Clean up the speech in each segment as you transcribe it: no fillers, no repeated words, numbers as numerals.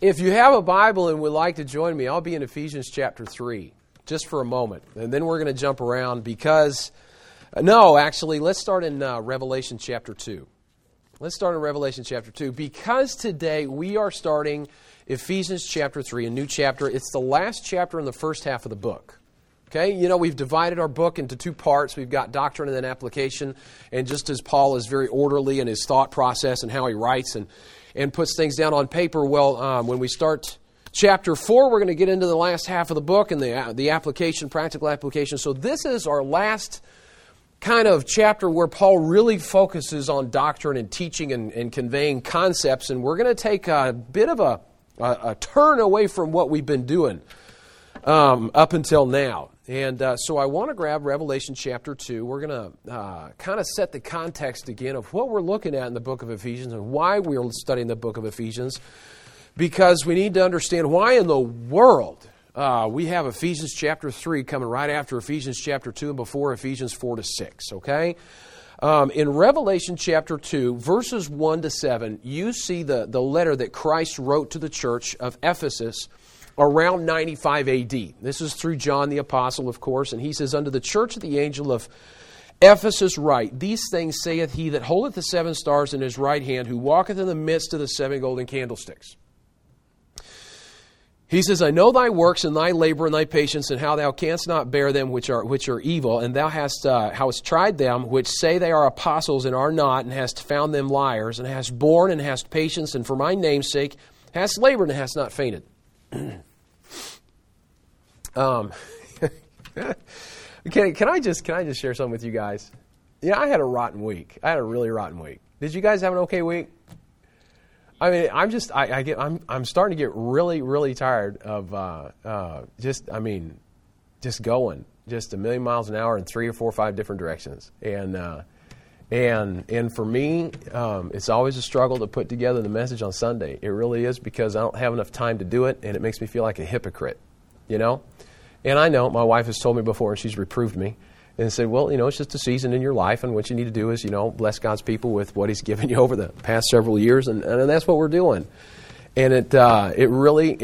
If you have a Bible and would like to join me, I'll be in Ephesians chapter 3 just for a moment. And then we're going to jump around because, let's start in Revelation chapter 2. Let's start in Revelation chapter 2 because today we are starting Ephesians chapter 3, a new chapter. It's the last chapter in the first half of the book. Okay, we've divided our book into two parts. We've got doctrine and then application. And just as Paul is very orderly in his thought process and how he writes and puts things down on paper, when we start chapter 4, we're going to get into the last half of the book and the application, practical application. So this is our last kind of chapter where Paul really focuses on doctrine and teaching and conveying concepts. And we're going to take a bit of a turn away from what we've been doing up until now. And so I want to grab Revelation chapter 2. We're going to kind of set the context again of what we're looking at in the book of Ephesians and why we're studying the book of Ephesians. Because we need to understand why in the world we have Ephesians chapter 3 coming right after Ephesians chapter 2 and before Ephesians 4 to 6, okay? In Revelation chapter 2, verses 1 to 7, you see the letter that Christ wrote to the church of Ephesus around 95 A.D. This is through John the Apostle, of course, and he says, "Unto the church of the angel of Ephesus write, These things saith he that holdeth the 7 stars in his right hand, who walketh in the midst of the 7 golden candlesticks. He says, I know thy works and thy labor and thy patience, and how thou canst not bear them which are evil, and thou hast tried them which say they are apostles and are not, and hast found them liars, and hast borne and hast patience, and for my name's sake hast labored and hast not fainted." Can I just share something with you guys? I had a rotten week. I had a really rotten week. Did you guys have an okay week? I mean, I'm starting to get really, really tired of just going just a million miles an hour in 3 or 4 or 5 different directions. And for me, it's always a struggle to put together the message on Sunday. It really is, because I don't have enough time to do it, and it makes me feel like a hypocrite, And I know my wife has told me before, and she's reproved me and said, well, it's just a season in your life, and what you need to do is, bless God's people with what He's given you over the past several years, and that's what we're doing. And it really,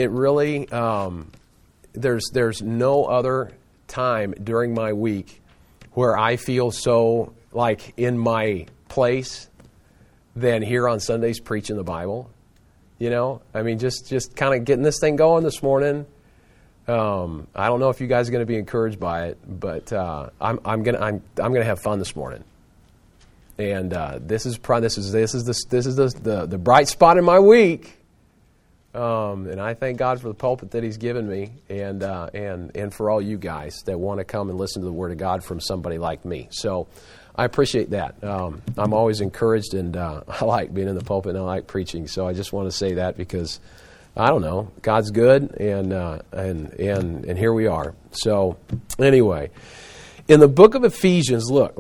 there's no other time during my week where I feel so like in my place than here on Sundays preaching the Bible. Just kind of getting this thing going this morning. I don't know if you guys are going to be encouraged by it, but I'm gonna have fun this morning. And this is the bright spot in my week. And I thank God for the pulpit that He's given me, and for all you guys that want to come and listen to the Word of God from somebody like me. So I appreciate that. I'm always encouraged, and I like being in the pulpit, and I like preaching. So I just want to say that because I don't know, God's good, and here we are. So anyway, in the book of Ephesians, look.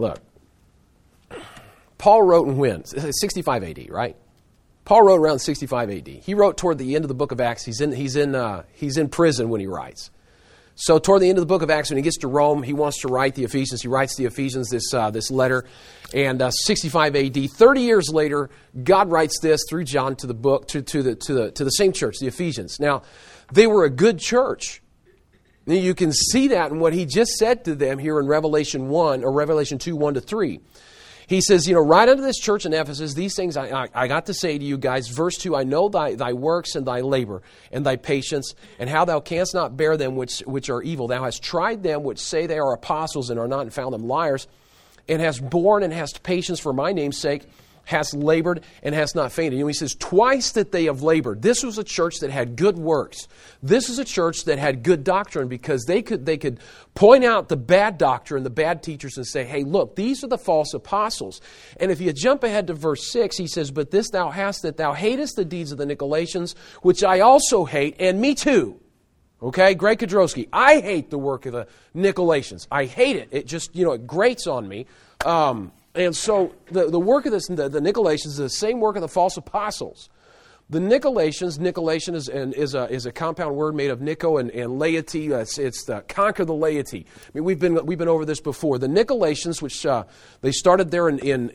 Paul wrote in when? 65 A.D., right? Paul wrote around 65 A.D. He wrote toward the end of the book of Acts. He's in prison when he writes. So toward the end of the book of Acts, when he gets to Rome, he wants to write the Ephesians. He writes the Ephesians this letter. And 65 A.D., 30 years later, God writes this through John to the book to the same church, the Ephesians. Now, they were a good church. You can see that in what he just said to them here in Revelation 1 or Revelation 2, 1 to 3. He says, right unto this church in Ephesus, these things I got to say to you guys. Verse 2, I know thy works and thy labor and thy patience, and how thou canst not bear them which are evil. Thou hast tried them which say they are apostles and are not, and found them liars, and hast borne and hast patience for my name's sake, hast labored and hast not fainted. He says twice that they have labored. This was a church that had good works. This is a church that had good doctrine, because they could point out the bad doctrine, the bad teachers, and say, hey, look, these are the false apostles. And if you jump ahead to verse 6, he says, but this thou hast, that thou hatest the deeds of the Nicolaitans, which I also hate, and me too. Okay, Greg Kudrowski, I hate the work of the Nicolaitans. I hate it. It just, it grates on me. And so the work of the Nicolaitans is the same work of the false apostles. The Nicolaitans is a compound word made of Nico and laity. It's the conquer the laity. I mean, we've been over this before. The Nicolaitans, which they started there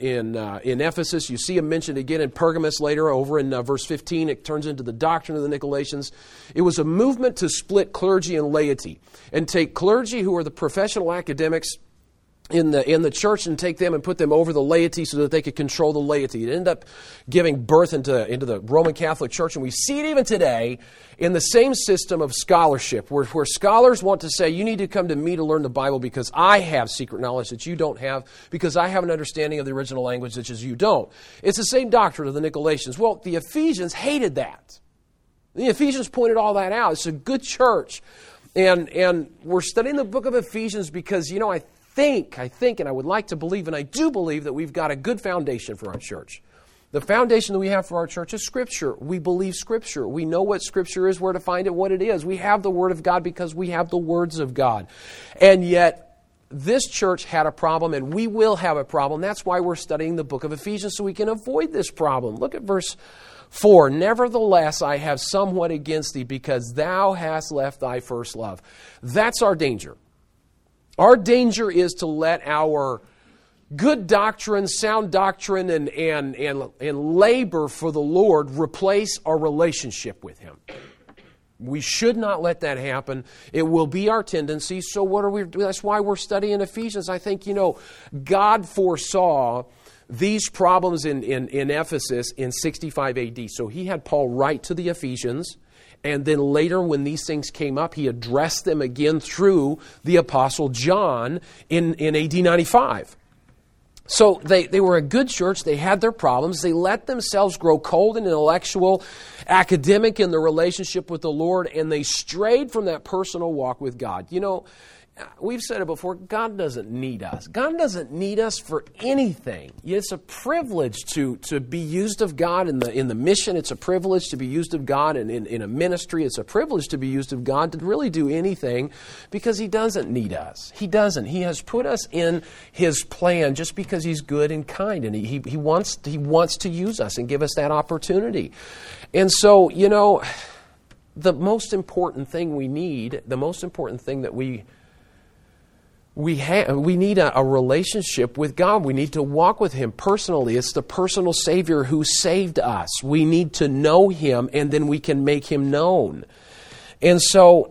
in Ephesus. You see them mentioned again in Pergamos later. Over in verse 15, it turns into the doctrine of the Nicolaitans. It was a movement to split clergy and laity and take clergy, who are the professional academics in the church, and take them and put them over the laity so that they could control the laity. It ended up giving birth into the Roman Catholic Church, and we see it even today in the same system of scholarship, where scholars want to say, you need to come to me to learn the Bible because I have secret knowledge that you don't have, because I have an understanding of the original language that you don't. It's the same doctrine of the Nicolaitans. Well, the Ephesians hated that. The Ephesians pointed all that out. It's a good church. And we're studying the book of Ephesians because, I think, and I would like to believe, and I do believe, that we've got a good foundation for our church. The foundation that we have for our church is Scripture. We believe Scripture. We know what Scripture is, where to find it, what it is. We have the Word of God because we have the words of God. And yet, this church had a problem, and we will have a problem. That's why we're studying the book of Ephesians, so we can avoid this problem. Look at verse 4. Nevertheless, I have somewhat against thee, because thou hast left thy first love. That's our danger. Our danger is to let our good doctrine, sound doctrine, and labor for the Lord replace our relationship with Him. We should not let that happen. It will be our tendency. So what are we doing? That's why we're studying Ephesians. I think, God foresaw these problems in Ephesus in 65 AD. So He had Paul write to the Ephesians. And then later, when these things came up, he addressed them again through the Apostle John in AD 95. So they were a good church. They had their problems. They let themselves grow cold and intellectual, academic in their relationship with the Lord, and they strayed from that personal walk with God. We've said it before, God doesn't need us. God doesn't need us for anything. It's a privilege to be used of God in the mission. It's a privilege to be used of God in a ministry. It's a privilege to be used of God to really do anything, because He doesn't need us. He doesn't. He has put us in His plan just because He's good and kind, and He wants to use us and give us that opportunity. And so, the most important thing we need, the most important thing that we need a relationship with God. We need to walk with Him personally. It's the personal Savior who saved us. We need to know Him, and then we can make Him known. And so,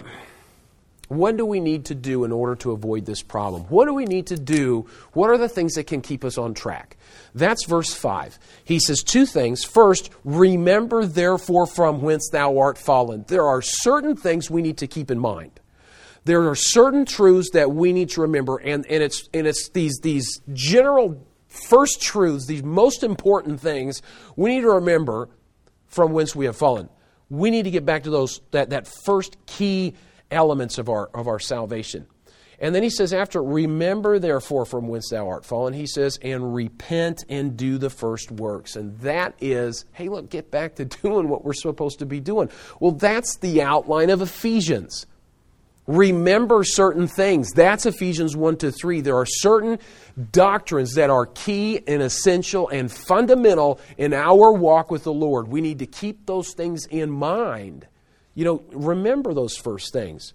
what do we need to do in order to avoid this problem? What do we need to do? What are the things that can keep us on track? That's verse 5. He says two things. First, remember therefore from whence thou art fallen. There are certain things we need to keep in mind. There are certain truths that we need to remember, and it's these general first truths, these most important things we need to remember from whence we have fallen. We need to get back to those that first key elements of our salvation. And then he says, after, remember therefore from whence thou art fallen, he says, and repent and do the first works. And that is, hey, look, get back to doing what we're supposed to be doing. Well, that's the outline of Ephesians. Remember certain things. That's Ephesians 1-3. There are certain doctrines that are key and essential and fundamental in our walk with the Lord. We need to keep those things in mind. Remember those first things.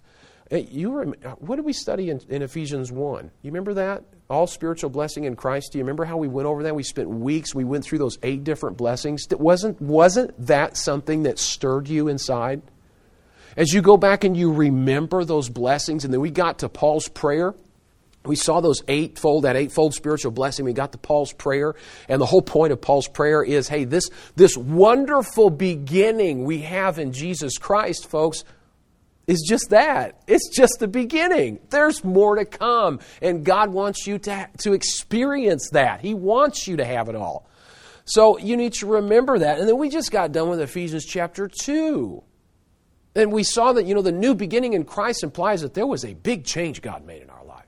What did we study in Ephesians 1? You remember that? All spiritual blessing in Christ. Do you remember how we went over that? We spent weeks. We went through those 8 different blessings. Wasn't that something that stirred you inside? As you go back and you remember those blessings, and then we got to Paul's prayer. We saw that eightfold spiritual blessing. We got to Paul's prayer, and the whole point of Paul's prayer is, hey, this wonderful beginning we have in Jesus Christ, folks, is just that. It's just the beginning. There's more to come, and God wants you to experience that. He wants you to have it all. So you need to remember that. And then we just got done with Ephesians chapter 2. And we saw that, the new beginning in Christ implies that there was a big change God made in our life.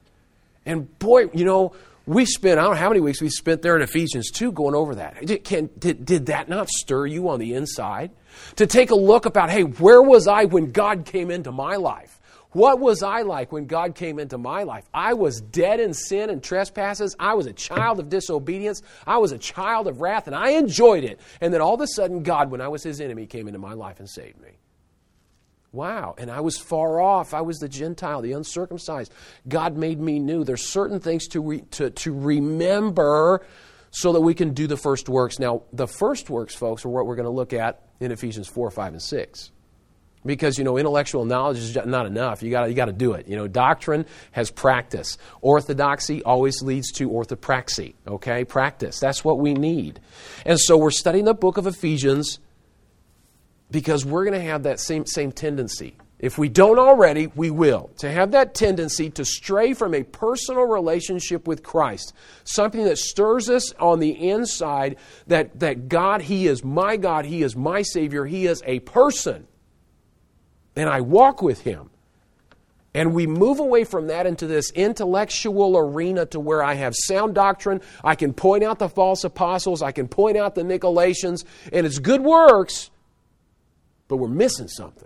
And boy, we spent, I don't know how many weeks we spent there in Ephesians 2 going over that. Did that not stir you on the inside? To take a look about, hey, where was I when God came into my life? What was I like when God came into my life? I was dead in sin and trespasses. I was a child of disobedience. I was a child of wrath, and I enjoyed it. And then all of a sudden, God, when I was His enemy, came into my life and saved me. Wow. And I was far off. I was the Gentile, the uncircumcised. God made me new. There's certain things to remember so that we can do the first works. Now, the first works, folks, are what we're going to look at in Ephesians 4, 5, and 6. Because, intellectual knowledge is not enough. You got to do it. Doctrine has practice. Orthodoxy always leads to orthopraxy. Okay? Practice. That's what we need. And so we're studying the book of Ephesians because we're going to have that same tendency. If we don't already, we will. To have that tendency to stray from a personal relationship with Christ. Something that stirs us on the inside that God, He is my Savior, He is a person. And I walk with Him. And we move away from that into this intellectual arena to where I have sound doctrine. I can point out the false apostles. I can point out the Nicolaitans. And it's good works, but we're missing something.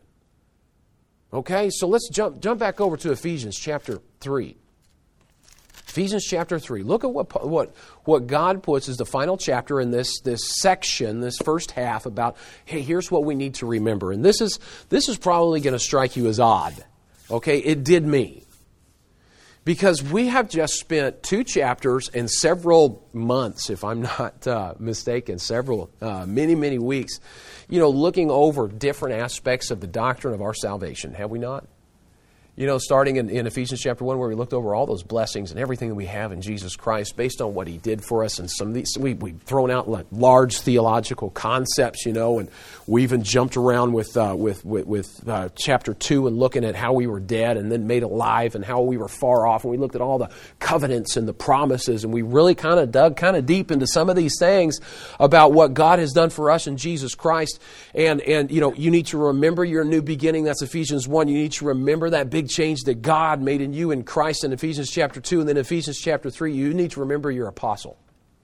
Okay, so let's jump back over to Ephesians chapter 3. Ephesians chapter 3. Look at what God puts as the final chapter in this section, this first half about, hey, here's what we need to remember. And this is probably going to strike you as odd. Okay, it did me. Because we have just spent 2 chapters and several months, if I'm not mistaken, many weeks, looking over different aspects of the doctrine of our salvation, have we not? Starting in Ephesians chapter 1 where we looked over all those blessings and everything that we have in Jesus Christ based on what He did for us. And some of these, we've thrown out like large theological concepts, and we even jumped around with chapter 2 and looking at how we were dead and then made alive and how we were far off. And we looked at all the covenants and the promises, and we really kind of dug deep into some of these things about what God has done for us in Jesus Christ. And you need to remember your new beginning. That's Ephesians 1. You need to remember that big change that God made in you in Christ in Ephesians chapter 2, and then Ephesians chapter 3, you need to remember your apostle.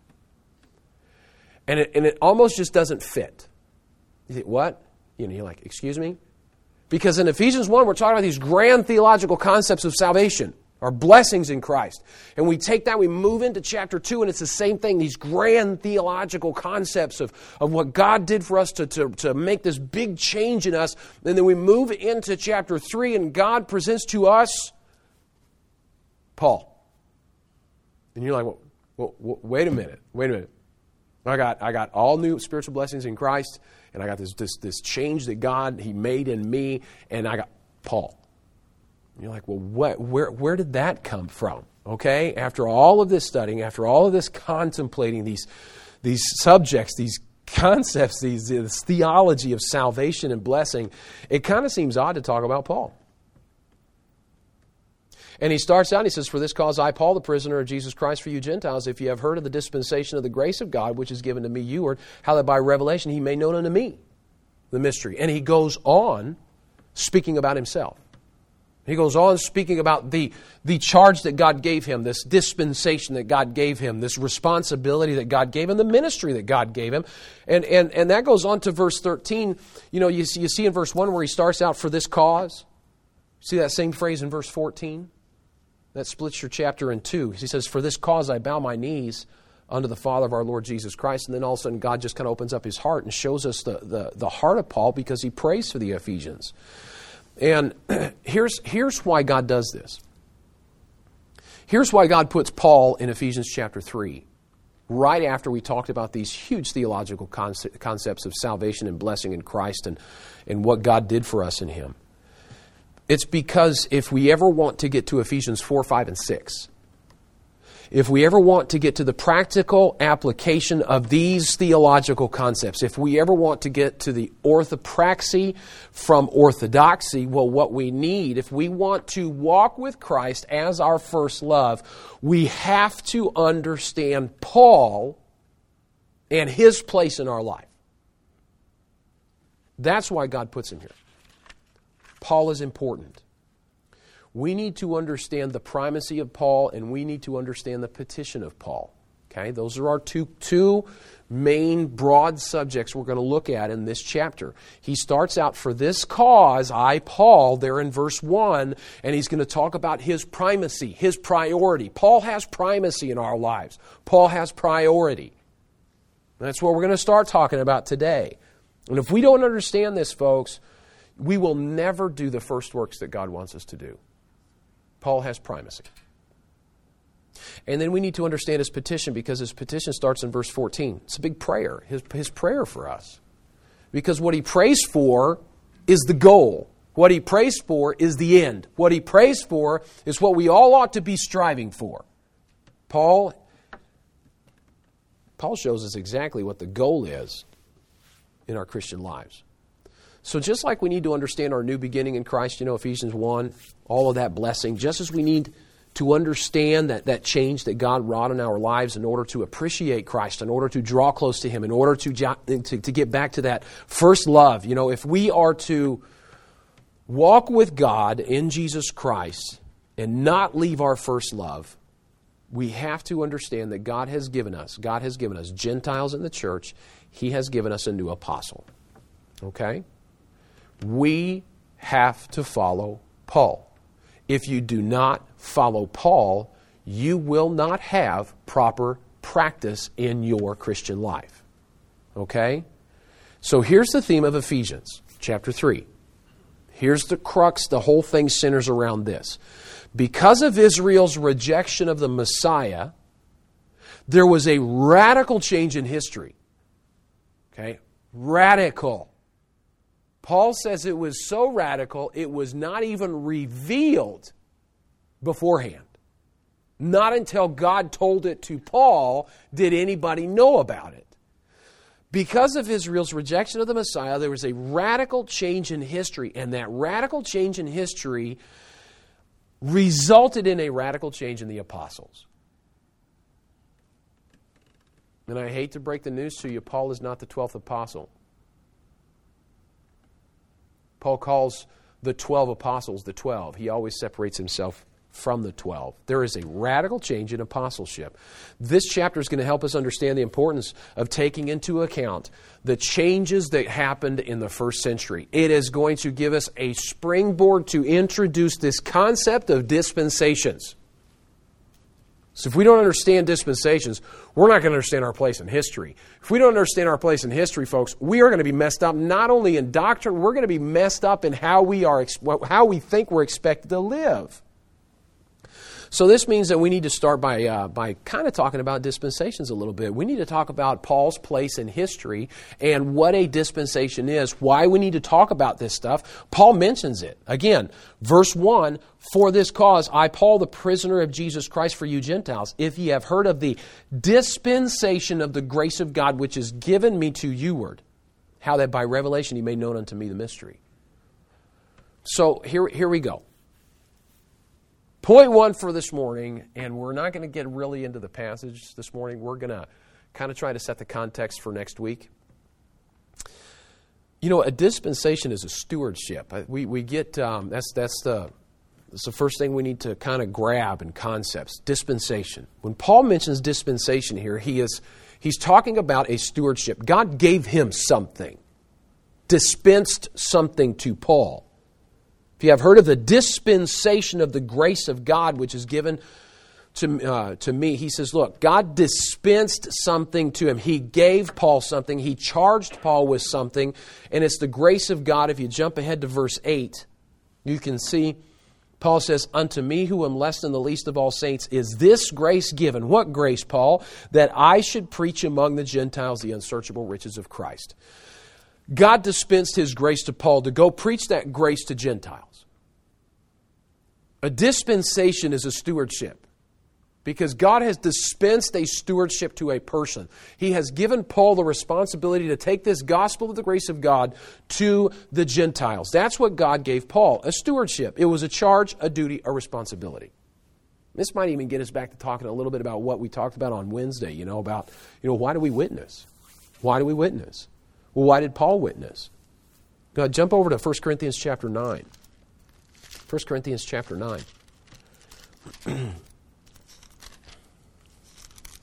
And it almost just doesn't fit. You think, what? You're like, excuse me? Because in Ephesians 1, we're talking about these grand theological concepts of salvation, our blessings in Christ. And we take that, we move into chapter 2, and it's the same thing, these grand theological concepts of what God did for us to make this big change in us. And then we move into chapter 3, and God presents to us Paul. And you're like, well, wait a minute. I got all new spiritual blessings in Christ, and I got this change that God, He made in me, and I got Paul. And you're like, well, where did that come from? Okay, after all of this studying, after all of this contemplating these subjects, these concepts, this theology of salvation and blessing, it kind of seems odd to talk about Paul. And he starts out and he says, "For this cause I, Paul, the prisoner of Jesus Christ for you Gentiles, if you have heard of the dispensation of the grace of God, which is given to me, you how that by revelation He made known unto me the mystery." And he goes on speaking about himself. He goes on speaking about the charge that God gave him, this dispensation that God gave him, this responsibility that God gave him, the ministry that God gave him. And that goes on to verse 13. You see in verse 1 where he starts out, "For this cause." See that same phrase in verse 14? That splits your chapter in two. He says, "For this cause I bow my knees unto the Father of our Lord Jesus Christ." And then all of a sudden God just kind of opens up His heart and shows us the heart of Paul because he prays for the Ephesians. And here's why God does this. Here's why God puts Paul in Ephesians chapter 3, right after we talked about these huge theological concepts of salvation and blessing in Christ and what God did for us in Him. It's because if we ever want to get to Ephesians 4, 5, and 6, if we ever want to get to the practical application of these theological concepts, if we ever want to get to the orthopraxy from orthodoxy, well, what we need, if we want to walk with Christ as our first love, we have to understand Paul and his place in our life. That's why God puts him here. Paul is important. We need to understand the primacy of Paul, and we need to understand the petition of Paul. Okay, those are our two main broad subjects we're going to look at in this chapter. He starts out, for this cause, I, Paul, there in verse 1, and he's going to talk about his primacy, his priority. Paul has primacy in our lives. Paul has priority. That's what we're going to start talking about today. And if we don't understand this, folks, we will never do the first works that God wants us to do. Paul has primacy. And then we need to understand his petition, because his petition starts in verse 14. It's a big prayer, his prayer for us. Because what he prays for is the goal. What he prays for is the end. What he prays for is what we all ought to be striving for. Paul shows us exactly what the goal is in our Christian lives. So just like we need to understand our new beginning in Christ, Ephesians 1, all of that blessing, just as we need to understand that change that God wrought in our lives in order to appreciate Christ, in order to draw close to Him, in order to get back to that first love. If we are to walk with God in Jesus Christ and not leave our first love, we have to understand that God has given us Gentiles in the church. He has given us a new apostle. Okay? We have to follow Paul. If you do not follow Paul, you will not have proper practice in your Christian life. Okay? So here's the theme of Ephesians, chapter 3. Here's the crux. The whole thing centers around this. Because of Israel's rejection of the Messiah, there was a radical change in history. Okay? Radical. Paul says it was so radical, it was not even revealed beforehand. Not until God told it to Paul did anybody know about it. Because of Israel's rejection of the Messiah, there was a radical change in history, and that radical change in history resulted in a radical change in the apostles. And I hate to break the news to you, Paul is not the 12th apostle. Paul calls the 12 apostles the 12. He always separates himself from the 12. There is a radical change in apostleship. This chapter is going to help us understand the importance of taking into account the changes that happened in the first century. It is going to give us a springboard to introduce this concept of dispensations. So if we don't understand dispensations, we're not going to understand our place in history. If we don't understand our place in history, folks, we are going to be messed up not only in doctrine, we're going to be messed up in how we think we're expected to live. So this means that we need to start by kind of talking about dispensations a little bit. We need to talk about Paul's place in history and what a dispensation is, why we need to talk about this stuff. Paul mentions it. Again, verse 1, for this cause, I, Paul, the prisoner of Jesus Christ for you Gentiles, if ye have heard of the dispensation of the grace of God which is given me to youward, how that by revelation he made known unto me the mystery. So here we go. Point 1 for this morning, and we're not going to get really into the passage this morning. We're going to kind of try to set the context for next week. A dispensation is a stewardship. We get that's the first thing we need to kind of grab in concepts. Dispensation. When Paul mentions dispensation here, he's talking about a stewardship. God gave him something, dispensed something to Paul. If you have heard of the dispensation of the grace of God, which is given to me, he says, look, God dispensed something to him. He gave Paul something. He charged Paul with something, and it's the grace of God. If you jump ahead to verse 8, you can see Paul says, unto me who am less than the least of all saints is this grace given. What grace, Paul? That I should preach among the Gentiles the unsearchable riches of Christ. God dispensed His grace to Paul to go preach that grace to Gentiles. A dispensation is a stewardship because God has dispensed a stewardship to a person. He has given Paul the responsibility to take this gospel of the grace of God to the Gentiles. That's what God gave Paul, a stewardship. It was a charge, a duty, a responsibility. This might even get us back to talking a little bit about what we talked about on Wednesday, about why do we witness? Why do we witness? Well, why did Paul witness? Now, jump over to 1 Corinthians chapter 9. 1 Corinthians chapter 9.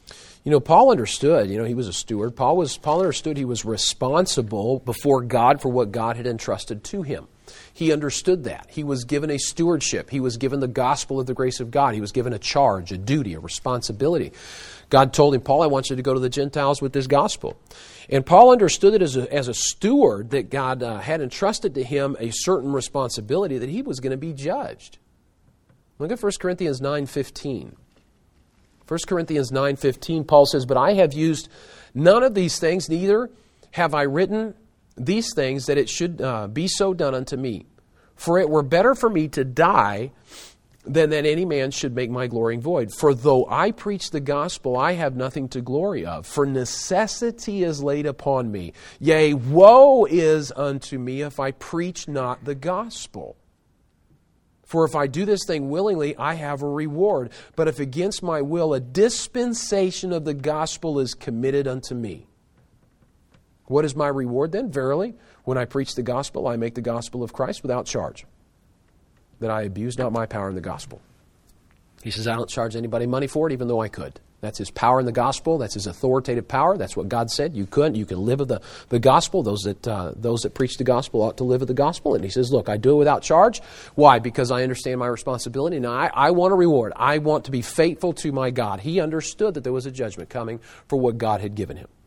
Paul understood, he was a steward. Paul understood he was responsible before God for what God had entrusted to him. He understood that. He was given a stewardship. He was given the gospel of the grace of God. He was given a charge, a duty, a responsibility. God told him, Paul, I want you to go to the Gentiles with this gospel. And Paul understood it as a steward that God had entrusted to him a certain responsibility that he was going to be judged. Look at 1 Corinthians 9:15. 1 Corinthians 9:15, Paul says, but I have used none of these things, neither have I written these things that it should be so done unto me. For it were better for me to die than that any man should make my glorying void. For though I preach the gospel, I have nothing to glory of. For necessity is laid upon me. Yea, woe is unto me if I preach not the gospel. For if I do this thing willingly, I have a reward. But if against my will, a dispensation of the gospel is committed unto me. What is my reward then? Verily, when I preach the gospel, I make the gospel of Christ without charge, that I abuse not my power in the gospel. He says, I don't charge anybody money for it, even though I could. That's his power in the gospel. That's his authoritative power. That's what God said. You can live of the gospel. Those that preach the gospel ought to live of the gospel. And he says, look, I do it without charge. Why? Because I understand my responsibility. Now, I want a reward. I want to be faithful to my God. He understood that there was a judgment coming for what God had given him.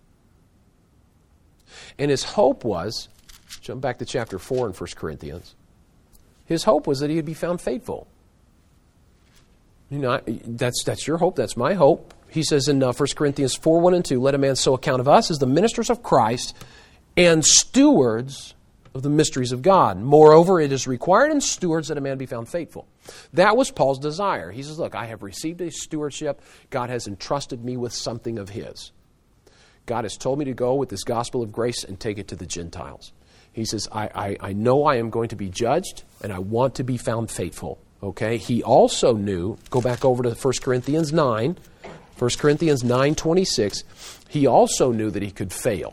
And his hope was, jump back to chapter 4 in 1 Corinthians, his hope was that he would be found faithful. That's your hope. That's my hope. He says in 1 Corinthians 4, 1 and 2, let a man so account of us as the ministers of Christ and stewards of the mysteries of God. Moreover, it is required in stewards that a man be found faithful. That was Paul's desire. He says, look, I have received a stewardship. God has entrusted me with something of his. God has told me to go with this gospel of grace and take it to the Gentiles. He says, I know I am going to be judged, and I want to be found faithful. Okay? He also knew, go back over to 1 Corinthians 9, 1 Corinthians 9:26, he also knew that he could fail.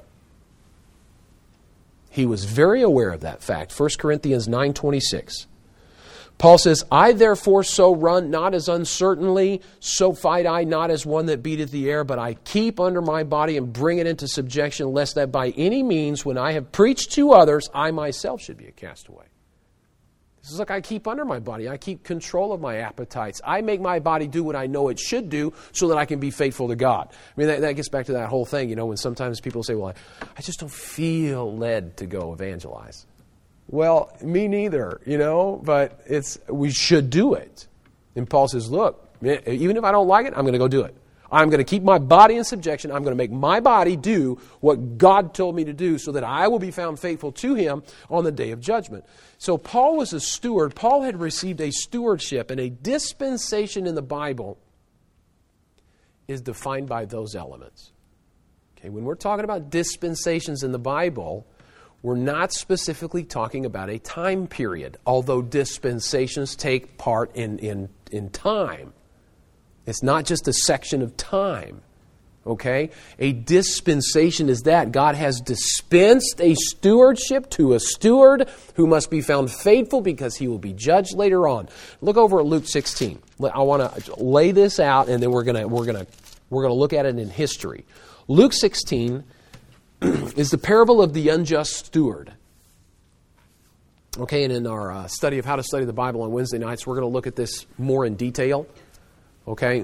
He was very aware of that fact. 1 Corinthians 9:26. Paul says, I therefore so run, not as uncertainly, so fight I, not as one that beateth the air, but I keep under my body and bring it into subjection, lest that by any means, when I have preached to others, I myself should be a castaway. He says, look, I keep under my body. I keep control of my appetites. I make my body do what I know it should do so that I can be faithful to God. I mean, that gets back to that whole thing, when sometimes people say, well, I just don't feel led to go evangelize. Well, me neither, but we should do it. And Paul says, look, even if I don't like it, I'm going to go do it. I'm going to keep my body in subjection. I'm going to make my body do what God told me to do so that I will be found faithful to him on the day of judgment. So Paul was a steward. Paul had received a stewardship, and a dispensation in the Bible is defined by those elements. Okay, when we're talking about dispensations in the Bible, we're not specifically talking about a time period, although dispensations take part in time. It's not just a section of time, okay? A dispensation is that. God has dispensed a stewardship to a steward who must be found faithful because he will be judged later on. Look over at Luke 16. I want to lay this out, and then we're going to look at it in history. Luke 16 is the parable of the unjust steward. Okay, and in our study of how to study the Bible on Wednesday nights, we're going to look at this more in detail. Okay?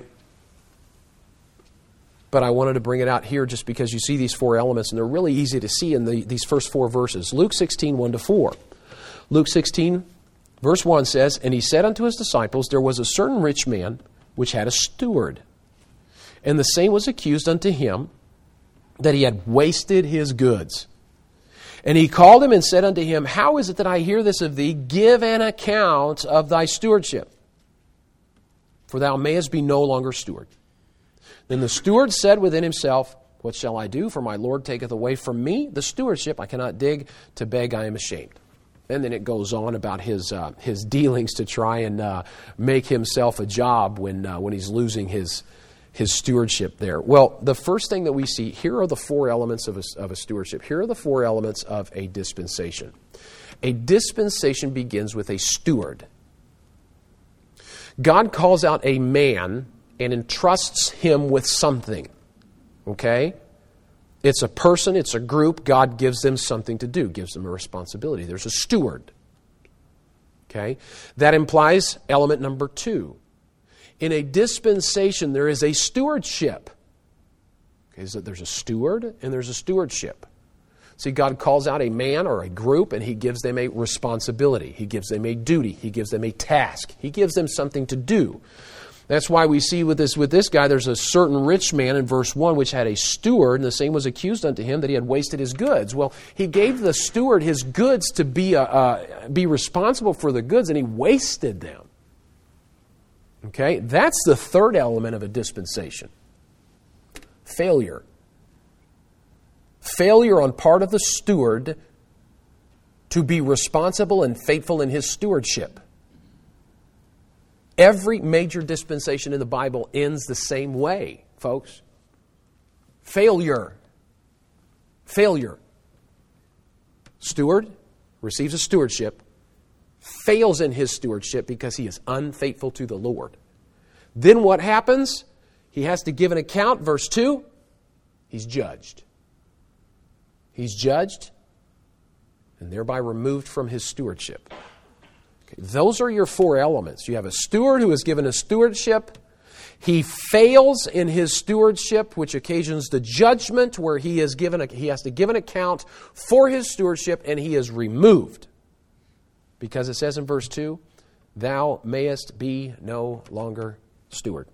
But I wanted to bring it out here just because you see these four elements, and they're really easy to see in these first four verses. Luke 16, 1-4. Luke 16, verse 1 says, And he said unto his disciples, There was a certain rich man which had a steward, and the same was accused unto him that he had wasted his goods. And he called him and said unto him, How is it that I hear this of thee? Give an account of thy stewardship, for thou mayest be no longer steward. Then the steward said within himself, What shall I do? For my Lord taketh away from me the stewardship. I cannot dig. To beg I am ashamed. And then it goes on about his dealings to try and make himself a job when he's losing his stewardship there. Well, the first thing that we see, here are the four elements of a stewardship. Here are the four elements of a dispensation. A dispensation begins with a steward. God calls out a man and entrusts him with something. Okay? It's a person, it's a group. God gives them something to do, gives them a responsibility. There's a steward. Okay? That implies element number 2. In a dispensation, there is a stewardship. Okay, so there's a steward and there's a stewardship. See, God calls out a man or a group and He gives them a responsibility. He gives them a duty. He gives them a task. He gives them something to do. That's why we see with this guy, there's a certain rich man in verse 1 which had a steward, and the same was accused unto him that he had wasted his goods. Well, he gave the steward his goods to be responsible for the goods, and he wasted them. Okay? That's the third element of a dispensation. Failure. Failure on part of the steward to be responsible and faithful in his stewardship. Every major dispensation in the Bible ends the same way, folks. Failure. Failure. Steward receives a stewardship, fails in his stewardship because he is unfaithful to the Lord. Then what happens? He has to give an account. Verse 2, he's judged. He's judged and thereby removed from his stewardship. Those are your 4 elements. You have a steward who is given a stewardship. He fails in his stewardship, which occasions the judgment where he has to give an account for his stewardship, and he is removed. Because it says in verse 2, thou mayest be no longer steward.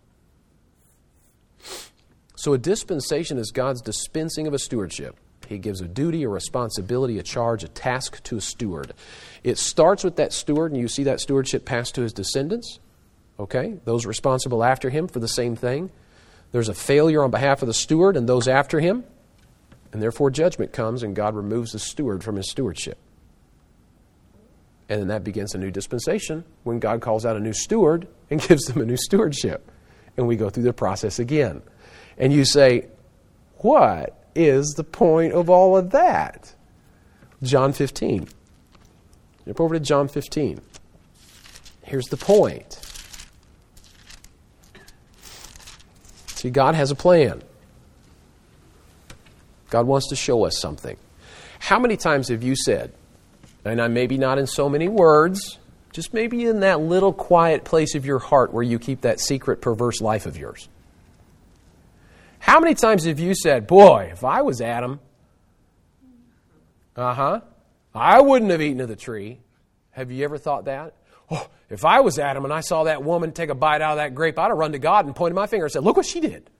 So a dispensation is God's dispensing of a stewardship. He gives a duty, a responsibility, a charge, a task to a steward. It starts with that steward, and you see that stewardship passed to his descendants. Okay? Those responsible after him for the same thing. There's a failure on behalf of the steward and those after him, and therefore judgment comes, and God removes the steward from his stewardship. And then that begins a new dispensation when God calls out a new steward and gives them a new stewardship. And we go through the process again. And you say, what is the point of all of that? John 15. Jump over to John 15. Here's the point. See, God has a plan. God wants to show us something. How many times have you said, and I maybe not in so many words, just maybe in that little quiet place of your heart where you keep that secret perverse life of yours? How many times have you said, boy, if I was Adam, I wouldn't have eaten of the tree. Have you ever thought that? Oh, if I was Adam and I saw that woman take a bite out of that grape, I'd have run to God and pointed my finger and said, look what she did.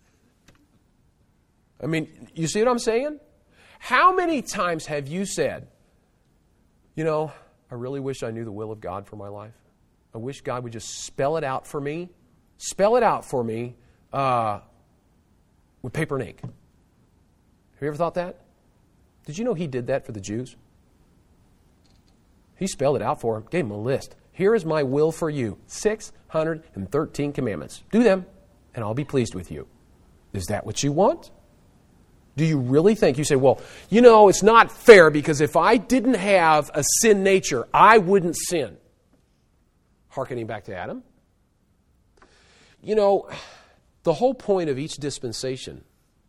I mean, you see what I'm saying? How many times have you said, you know, I really wish I knew the will of God for my life. I wish God would just spell it out for me. Spell it out for me with paper and ink. Have you ever thought that? Did you know He did that for the Jews? He spelled it out for them, gave them a list. Here is my will for you. 613 commandments. Do them, and I'll be pleased with you. Is that what you want? Do you really think? You say, well, you know, it's not fair because if I didn't have a sin nature, I wouldn't sin. Hearkening back to Adam. You know, the whole point of each dispensation's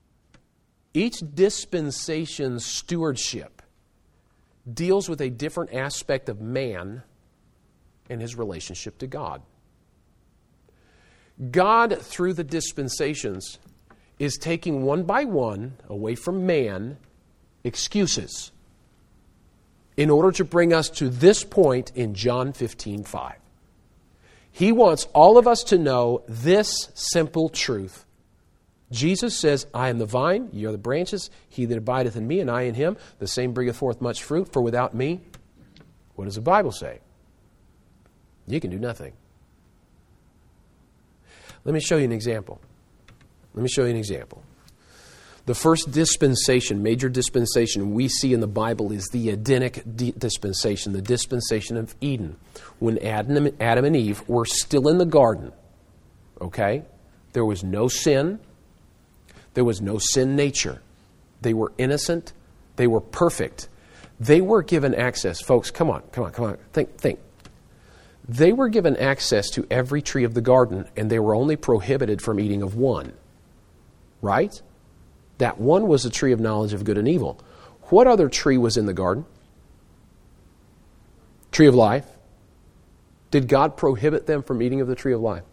stewardship deals with a different aspect of man and his relationship to God. God, through the dispensations, is taking one by one, away from man, excuses in order to bring us to this point in John 15:5. He wants all of us to know this simple truth. Jesus says, I am the vine, ye are the branches. He that abideth in me, and I in him, the same bringeth forth much fruit. For without me, what does the Bible say? You can do nothing. Let me show you an example. The first dispensation, major dispensation we see in the Bible is the Edenic dispensation, the dispensation of Eden. When Adam and Eve were still in the garden, okay? There was no sin. There was no sin nature. They were innocent. They were perfect. They were given access. Folks, come on. Think. They were given access to every tree of the garden, and they were only prohibited from eating of one. right? That one was the tree of knowledge of good and evil. What other tree was in the garden? Tree of life. Did God prohibit them from eating of the tree of life?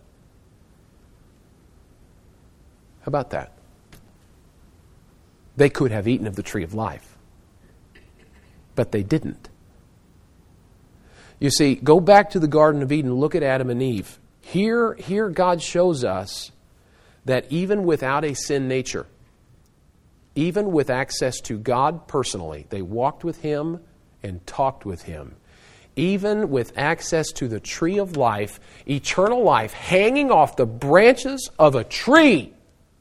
How about that? They could have eaten of the tree of life, but they didn't. You see, go back to the Garden of Eden, look at Adam and Eve. Here God shows us that even without a sin nature, even with access to God personally, they walked with Him and talked with Him. Even with access to the tree of life, eternal life, hanging off the branches of a tree,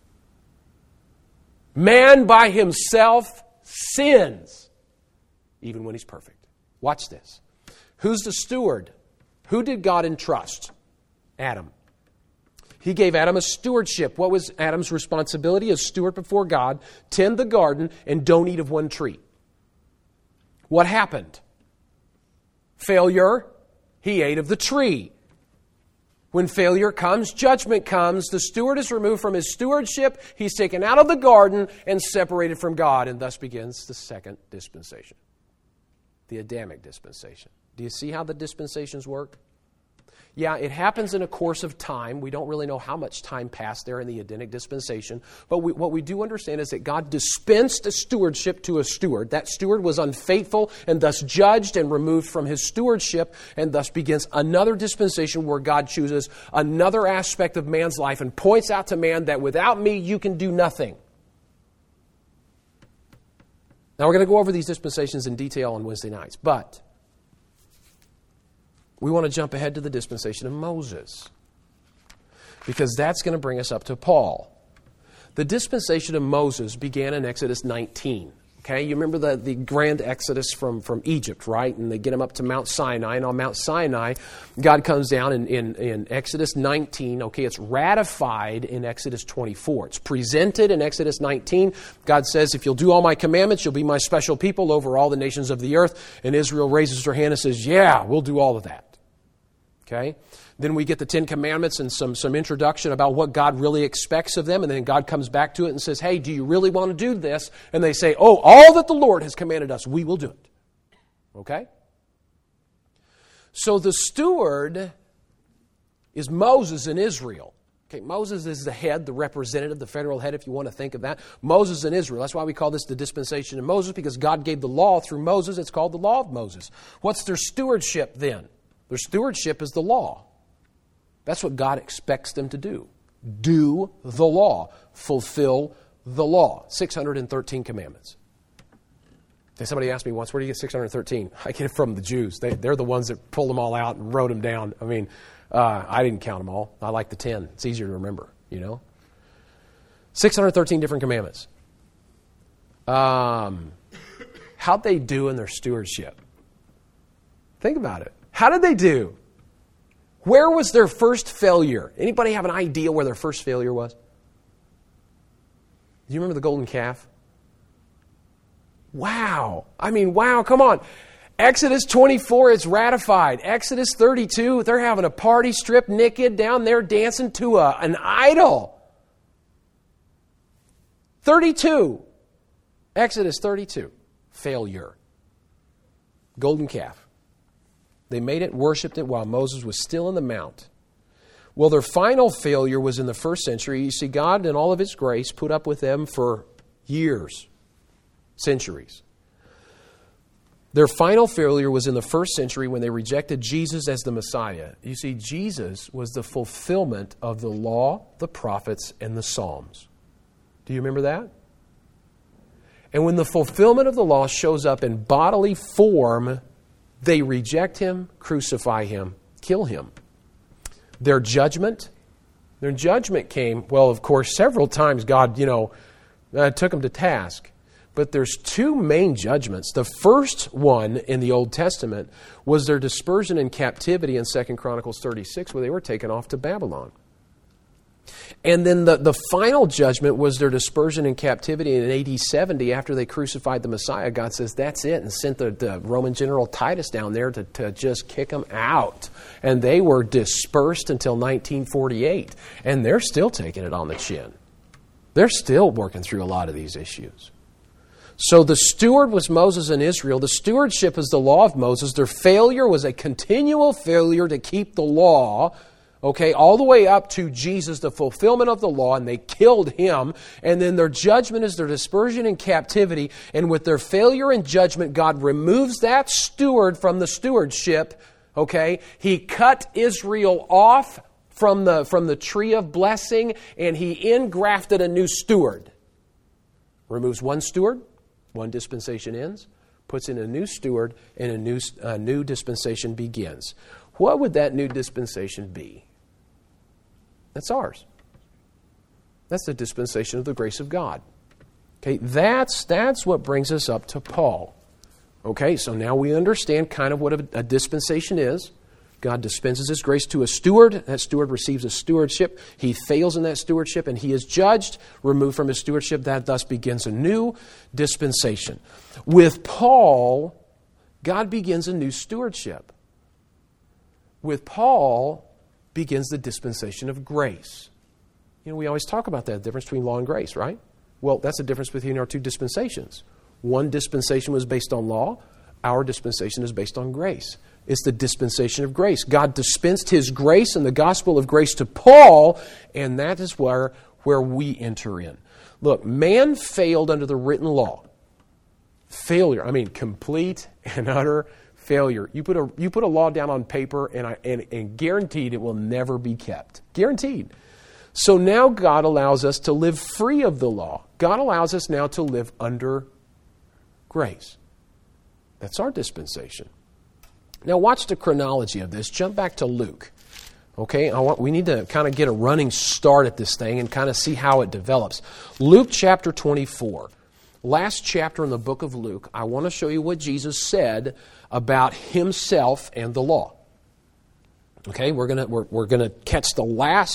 man by himself sins, even when he's perfect. Watch this. Who's the steward? Who did God entrust? Adam. He gave Adam a stewardship. What was Adam's responsibility as steward before God? Tend the garden and don't eat of one tree. What happened? Failure. He ate of the tree. When failure comes, judgment comes. The steward is removed from his stewardship. He's taken out of the garden and separated from God. And thus begins the second dispensation. The Adamic dispensation. Do you see how the dispensations work? Yeah, it happens in a course of time. We don't really know how much time passed there in the Edenic dispensation. But what we do understand is that God dispensed a stewardship to a steward. That steward was unfaithful and thus judged and removed from his stewardship. And thus begins another dispensation where God chooses another aspect of man's life and points out to man that without me you can do nothing. Now we're going to go over these dispensations in detail on Wednesday nights. But we want to jump ahead to the dispensation of Moses, because that's going to bring us up to Paul. The dispensation of Moses began in Exodus 19. Okay, you remember the grand exodus from Egypt, right? And they get him up to Mount Sinai. And on Mount Sinai, God comes down in Exodus 19. Okay, it's ratified in Exodus 24. It's presented in Exodus 19. God says, if you'll do all my commandments, you'll be my special people over all the nations of the earth. And Israel raises her hand and says, yeah, we'll do all of that. Okay? Then we get the Ten Commandments and some introduction about what God really expects of them. And then God comes back to it and says, hey, do you really want to do this? And they say, oh, all that the Lord has commanded us, we will do it. Okay? So the steward is Moses in Israel. Okay, Moses is the head, the representative, the federal head, if you want to think of that. Moses in Israel. That's why we call this the dispensation of Moses, because God gave the law through Moses. It's called the law of Moses. What's their stewardship then? Their stewardship is the law. That's what God expects them to do. Do the law. Fulfill the law. 613 commandments. Somebody asked me once, where do you get 613? I get it from the Jews. They're the ones that pulled them all out and wrote them down. I mean, I didn't count them all. I like the 10. It's easier to remember, you know. 613 different commandments. How'd they do in their stewardship? Think about it. How did they do? Where was their first failure? Anybody have an idea where their first failure was? Do you remember the golden calf? Wow. I mean, wow, come on. Exodus 24, it's ratified. Exodus 32, they're having a party, stripped naked, down there dancing to an idol. 32. Exodus 32. Failure. Golden calf. They made it, worshipped it while Moses was still in the mount. Well, their final failure was in the first century. You see, God, in all of His grace, put up with them for years, centuries. Their final failure was in the first century when they rejected Jesus as the Messiah. You see, Jesus was the fulfillment of the law, the prophets, and the Psalms. Do you remember that? And when the fulfillment of the law shows up in bodily form, they reject Him, crucify Him, kill Him. Their judgment came, well, of course, several times God, took them to task. But there's two main judgments. The first one in the Old Testament was their dispersion in captivity in 2 Chronicles 36, where they were taken off to Babylon. And then the final judgment was their dispersion in captivity in AD 70 after they crucified the Messiah. God says, that's it, and sent the Roman general Titus down there to just kick them out. And they were dispersed until 1948. And they're still taking it on the chin. They're still working through a lot of these issues. So the steward was Moses and Israel. The stewardship is the law of Moses. Their failure was a continual failure to keep the law, okay, all the way up to Jesus, the fulfillment of the law, and they killed him. And then their judgment is their dispersion in captivity. And with their failure and judgment, God removes that steward from the stewardship, okay? He cut Israel off from the tree of blessing, and he ingrafted a new steward. Removes one steward, one dispensation ends, puts in a new steward, and a new dispensation begins. What would that new dispensation be? That's ours. That's the dispensation of the grace of God. Okay, that's what brings us up to Paul. Okay, so now we understand kind of what a dispensation is. God dispenses His grace to a steward. That steward receives a stewardship. He fails in that stewardship and he is judged, removed from his stewardship. That thus begins a new dispensation. With Paul, God begins a new stewardship. With Paul begins the dispensation of grace. You know, we always talk about that difference between law and grace, right? Well, that's the difference between our two dispensations. One dispensation was based on law. Our dispensation is based on grace. It's the dispensation of grace. God dispensed His grace and the gospel of grace to Paul, and that is where we enter in. Look, man failed under the written law. Failure, I mean complete and utter failure. You put a law down on paper and guaranteed it will never be kept. Guaranteed. So now God allows us to live free of the law. God allows us now to live under grace. That's our dispensation. Now watch the chronology of this. Jump back to Luke. Okay, we need to kind of get a running start at this thing and kind of see how it develops. Luke chapter 24. Last chapter in the book of Luke, I want to show you what Jesus said about Himself and the law. Okay, we're gonna catch the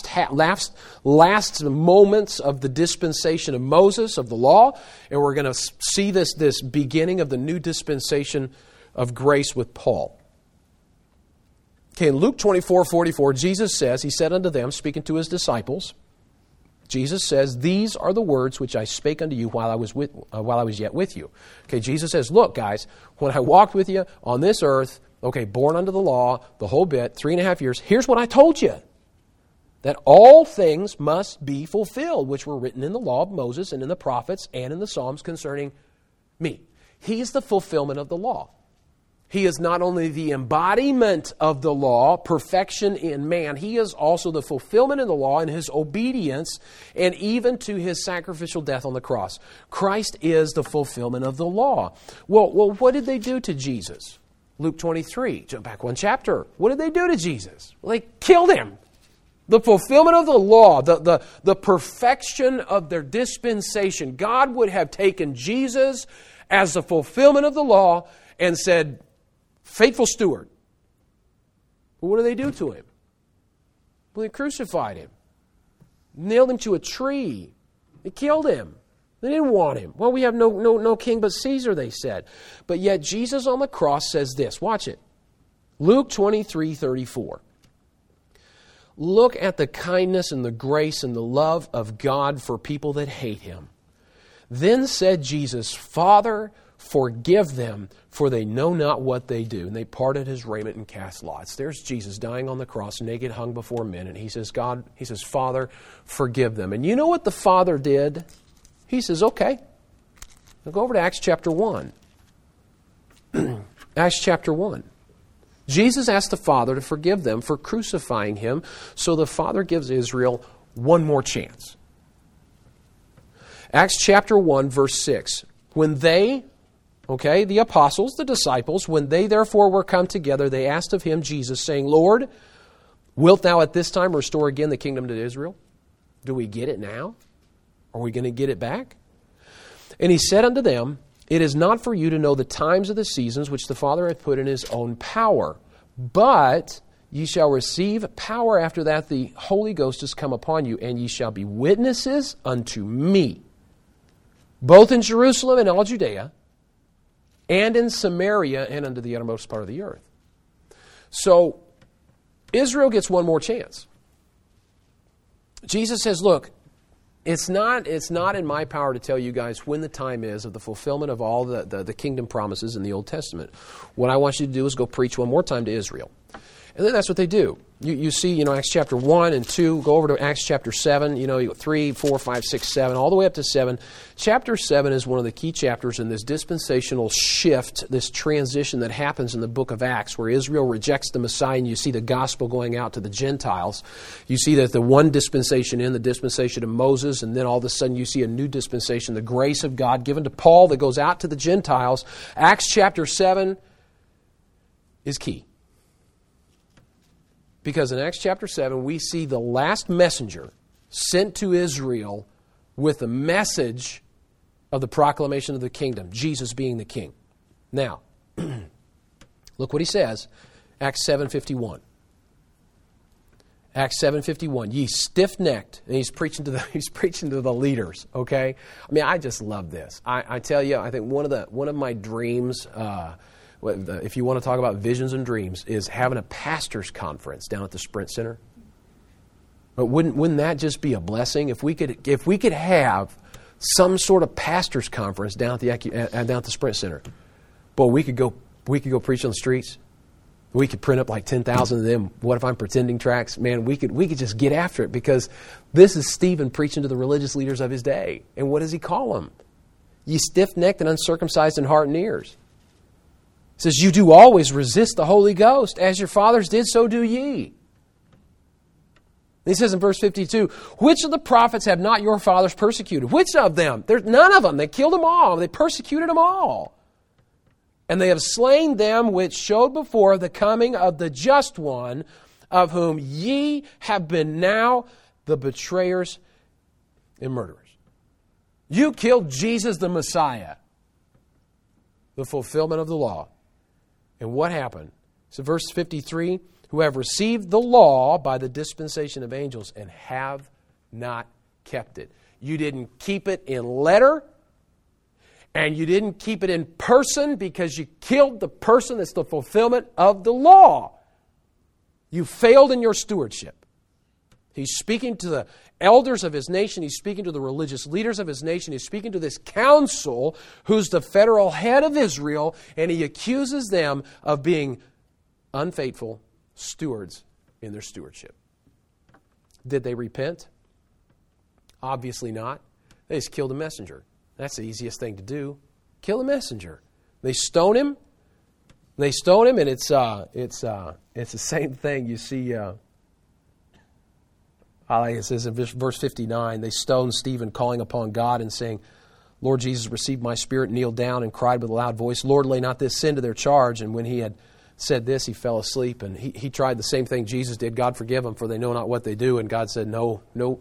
last moments of the dispensation of Moses, of the law, and we're going to see this beginning of the new dispensation of grace with Paul. Okay, in Luke 24:44, Jesus says, He said unto them, speaking to His disciples, Jesus says, "These are the words which I spake unto you while I was yet with you." Okay, Jesus says, look, guys, when I walked with you on this earth, okay, born under the law, the whole bit, 3.5 years, here's what I told you. That all things must be fulfilled, which were written in the law of Moses and in the prophets and in the Psalms concerning me. He's the fulfillment of the law. He is not only the embodiment of the law, perfection in man, He is also the fulfillment in the law in His obedience and even to His sacrificial death on the cross. Christ is the fulfillment of the law. Well, what did they do to Jesus? Luke 23, jump back one chapter. What did they do to Jesus? Well, they killed Him. The fulfillment of the law, the perfection of their dispensation. God would have taken Jesus as the fulfillment of the law and said, faithful steward. But what do they do to Him? Well, they crucified Him. Nailed Him to a tree. They killed Him. They didn't want Him. Well, we have no king but Caesar, they said. But yet Jesus on the cross says this. Watch it. Luke 23:34. Look at the kindness and the grace and the love of God for people that hate Him. Then said Jesus, Father, forgive them, for they know not what they do. And they parted His raiment and cast lots. There's Jesus dying on the cross, naked, hung before men. And He says, Father, forgive them. And you know what the Father did? He says, okay. Now go over to Acts chapter 1. Acts chapter 1. Jesus asked the Father to forgive them for crucifying Him, so the Father gives Israel one more chance. Acts chapter 1, verse 6. When they, the apostles, the disciples, when they therefore were come together, they asked of Him, Jesus, saying, Lord, wilt Thou at this time restore again the kingdom to Israel? Do we get it now? Are we going to get it back? And He said unto them, It is not for you to know the times of the seasons which the Father hath put in His own power, but ye shall receive power after that the Holy Ghost is come upon you, and ye shall be witnesses unto me, both in Jerusalem and all Judea, and in Samaria, and unto the uttermost part of the earth. So, Israel gets one more chance. Jesus says, look, It's not in my power to tell you guys when the time is of the fulfillment of all the kingdom promises in the Old Testament. What I want you to do is go preach one more time to Israel. And then that's what they do. You see, Acts chapter 1 and 2, go over to Acts chapter 7, you go 3, 4, 5, 6, 7, all the way up to 7. Chapter 7 is one of the key chapters in this dispensational shift, this transition that happens in the book of Acts, where Israel rejects the Messiah and you see the gospel going out to the Gentiles. You see that the one dispensation the dispensation of Moses, and then all of a sudden you see a new dispensation, the grace of God given to Paul that goes out to the Gentiles. Acts chapter 7 is key. Because in Acts chapter 7, we see the last messenger sent to Israel with the message of the proclamation of the kingdom, Jesus being the king. Now, look what he says, Acts 7:51. Acts 7:51. Ye stiff-necked, and he's preaching to the leaders. Okay, I mean, I just love this. I tell you, I think one of my dreams. If you want to talk about visions and dreams, is having a pastors' conference down at the Sprint Center. But wouldn't that just be a blessing if we could have some sort of pastors' conference down at the Sprint Center? Boy, we could go preach on the streets. We could print up like 10,000 of them. What if I'm pretending tracts? Man, we could just get after it, because this is Stephen preaching to the religious leaders of his day. And what does he call them? Ye stiff-necked and uncircumcised in heart and ears. It says, you do always resist the Holy Ghost. As your fathers did, so do ye. He says in verse 52, which of the prophets have not your fathers persecuted? Which of them? There's none of them. They killed them all. They persecuted them all. And they have slain them which showed before the coming of the just one, of whom ye have been now the betrayers and murderers. You killed Jesus the Messiah, the fulfillment of the law. And what happened? So verse 53, who have received the law by the dispensation of angels and have not kept it. You didn't keep it in letter, and you didn't keep it in person, because you killed the person that's the fulfillment of the law. You failed in your stewardship. He's speaking to the elders of his nation. He's speaking to the religious leaders of his nation. He's speaking to this council who's the federal head of Israel, and he accuses them of being unfaithful stewards in their stewardship. Did they repent? Obviously not. They just killed a messenger. That's the easiest thing to do. Kill a messenger. They stone him. And it's the same thing you see. Like it says in verse 59, they stoned Stephen, calling upon God and saying, Lord Jesus, receive my spirit, kneeled down and cried with a loud voice, Lord, lay not this sin to their charge. And when he had said this, he fell asleep. And he tried the same thing Jesus did. God forgive them, for they know not what they do. And God said, no.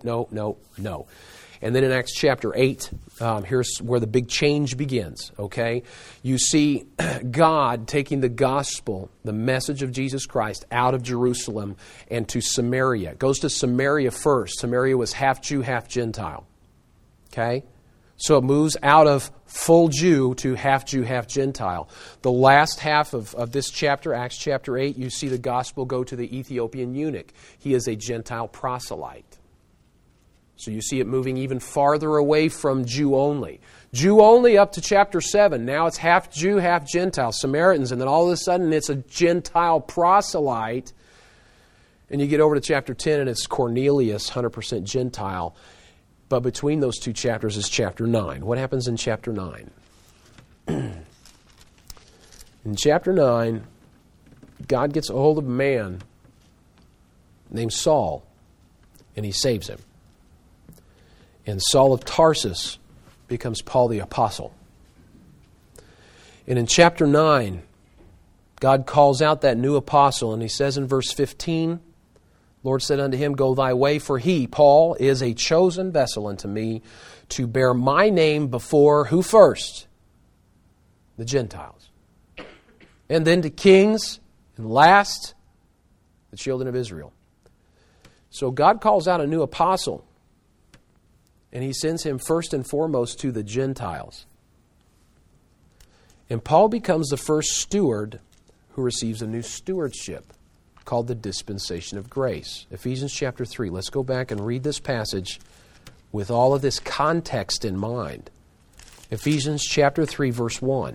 And then in Acts chapter 8, here's where the big change begins, okay? You see God taking the gospel, the message of Jesus Christ, out of Jerusalem and to Samaria. It goes to Samaria first. Samaria was half Jew, half Gentile, okay? So it moves out of full Jew to half Jew, half Gentile. The last half of this chapter, Acts chapter 8, you see the gospel go to the Ethiopian eunuch. He is a Gentile proselyte. So you see it moving even farther away from Jew only. Jew only up to chapter 7. Now it's half Jew, half Gentile, Samaritans. And then all of a sudden it's a Gentile proselyte. And you get over to chapter 10 and it's Cornelius, 100% Gentile. But between those two chapters is chapter 9. What happens in chapter 9? In chapter 9, God gets a hold of a man named Saul, and he saves him. And Saul of Tarsus becomes Paul the Apostle. And in chapter 9, God calls out that new apostle, and he says in verse 15, Lord said unto him, Go thy way, for he, Paul, is a chosen vessel unto me to bear my name before who first? The Gentiles. And then to kings, and last, the children of Israel. So God calls out a new apostle, and he sends him first and foremost to the Gentiles. And Paul becomes the first steward who receives a new stewardship called the dispensation of grace. Ephesians chapter 3. Let's go back and read this passage with all of this context in mind. Ephesians chapter 3, verse 1.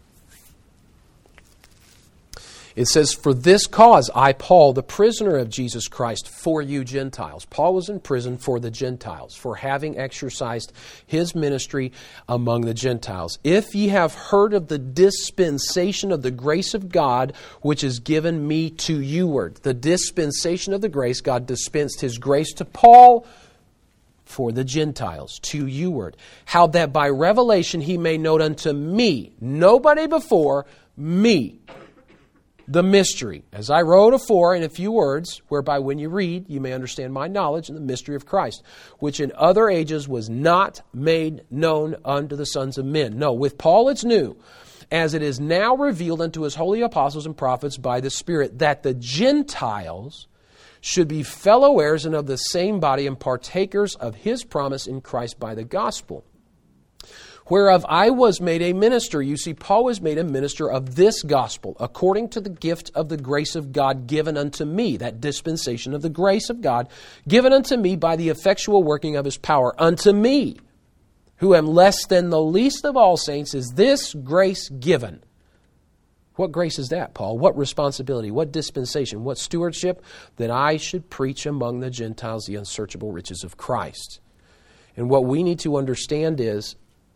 It says, "For this cause I, Paul, the prisoner of Jesus Christ, for you Gentiles." Paul was in prison for the Gentiles, for having exercised his ministry among the Gentiles. "If ye have heard of the dispensation of the grace of God, which is given me to youward." The dispensation of the grace, God dispensed His grace to Paul for the Gentiles, to youward. "How that by revelation He made known unto me," nobody before, me, "the mystery, as I wrote afore in a few words, whereby when you read, you may understand my knowledge in the mystery of Christ, which in other ages was not made known unto the sons of men." No, with Paul it's new. "As it is now revealed unto His holy apostles and prophets by the Spirit, that the Gentiles should be fellow heirs and of the same body and partakers of His promise in Christ by the gospel. Whereof I was made a minister." You see, Paul was made a minister of this gospel, according to the gift of the grace of God given unto me, that dispensation of the grace of God given unto me by the effectual working of His power. "Unto me, who am less than the least of all saints, is this grace given." What grace is that, Paul? What responsibility? What dispensation? What stewardship? "That I should preach among the Gentiles the unsearchable riches of Christ." And what we need to understand is,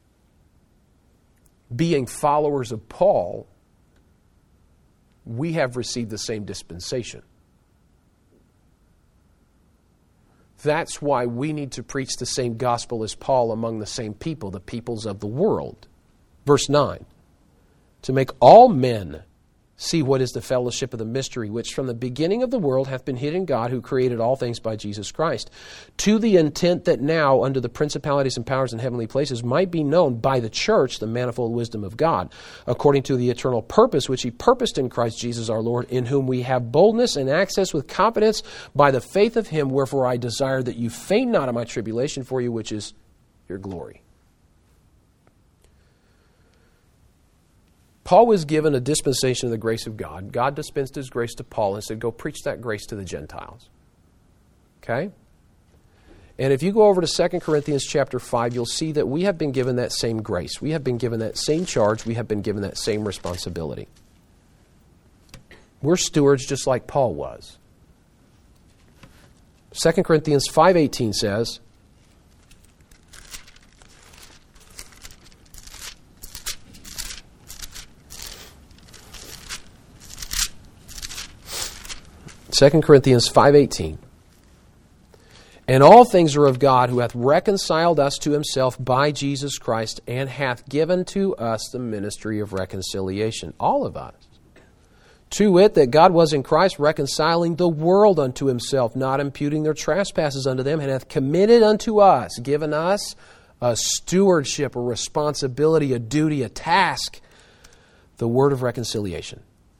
being followers of Paul, we have received the same dispensation. That's why we need to preach the same gospel as Paul among the same people, the peoples of the world. Verse 9, "To make all men see what is the fellowship of the mystery, which from the beginning of the world hath been hid in God, who created all things by Jesus Christ, to the intent that now under the principalities and powers in heavenly places might be known by the church the manifold wisdom of God, according to the eternal purpose which He purposed in Christ Jesus our Lord, in whom we have boldness and access with confidence by the faith of Him, wherefore I desire that you faint not in my tribulation for you, which is your glory." Paul was given a dispensation of the grace of God. God dispensed His grace to Paul and said, "Go preach that grace to the Gentiles." Okay? And if you go over to 2 Corinthians chapter 5, you'll see that we have been given that same grace. We have been given that same charge. We have been given that same responsibility. We're stewards just like Paul was. 2 Corinthians 5:18 says, Second Corinthians 5:18, "And all things are of God, who hath reconciled us to Himself by Jesus Christ, and hath given to us the ministry of reconciliation." All of us. "To wit, that God was in Christ reconciling the world unto Himself, not imputing their trespasses unto them, and hath committed unto us," given us a stewardship, a responsibility, a duty, a task, "the word of reconciliation.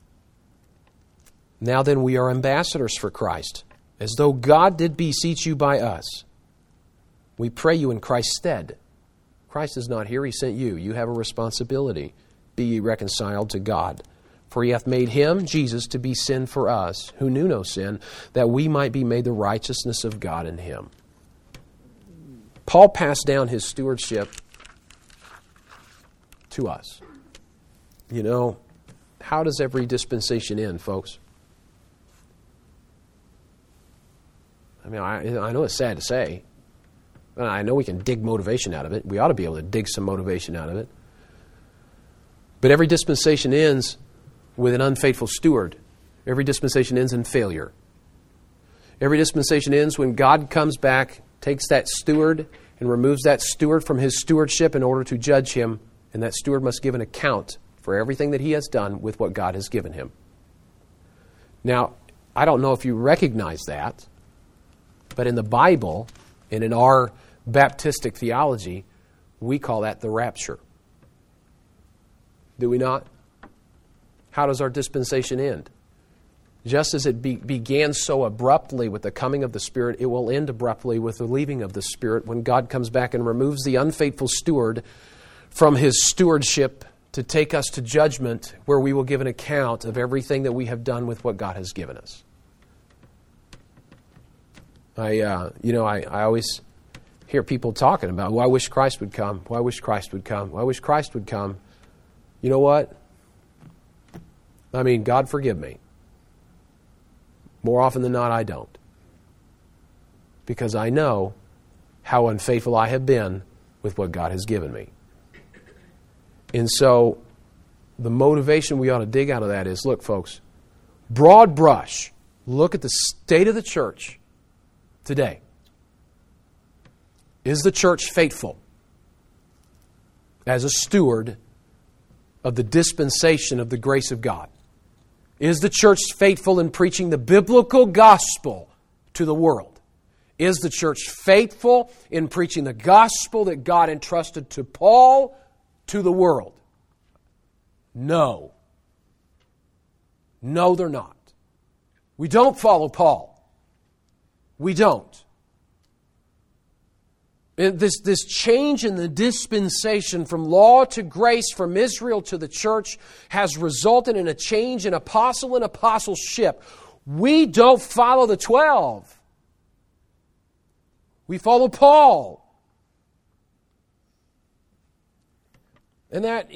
Now then, we are ambassadors for Christ, as though God did beseech you by us. We pray you in Christ's stead." Christ is not here, He sent you. You have a responsibility. "Be ye reconciled to God. For He hath made Him, Jesus, to be sin for us, who knew no sin, that we might be made the righteousness of God in Him." Paul passed down his stewardship to us. You know, how does every dispensation end, folks? I mean, I know it's sad to say. I know we can dig motivation out of it. We ought to be able to dig some motivation out of it. But every dispensation ends with an unfaithful steward. Every dispensation ends in failure. Every dispensation ends when God comes back, takes that steward, and removes that steward from his stewardship in order to judge him, and that steward must give an account for everything that he has done with what God has given him. Now, I don't know if you recognize that, but in the Bible and in our Baptistic theology, we call that the rapture. Do we not? How does our dispensation end? Just as it began so abruptly with the coming of the Spirit, it will end abruptly with the leaving of the Spirit when God comes back and removes the unfaithful steward from his stewardship to take us to judgment, where we will give an account of everything that we have done with what God has given us. I always hear people talking about, well, I wish Christ would come. Well, I wish Christ would come. Well, I wish Christ would come. You know what? I mean, God forgive me. More often than not, I don't. Because I know how unfaithful I have been with what God has given me. And so, the motivation we ought to dig out of that is, look, folks, broad brush, look at the state of the church today. Is the church faithful as a steward of the dispensation of the grace of God? Is the church faithful in preaching the biblical gospel to the world? Is the church faithful in preaching the gospel that God entrusted to Paul to the world? No. No, they're not. We don't follow Paul. We don't. This change in the dispensation from law to grace, from Israel to the church, has resulted in a change in apostle and apostleship. We don't follow the 12. We follow Paul. And that,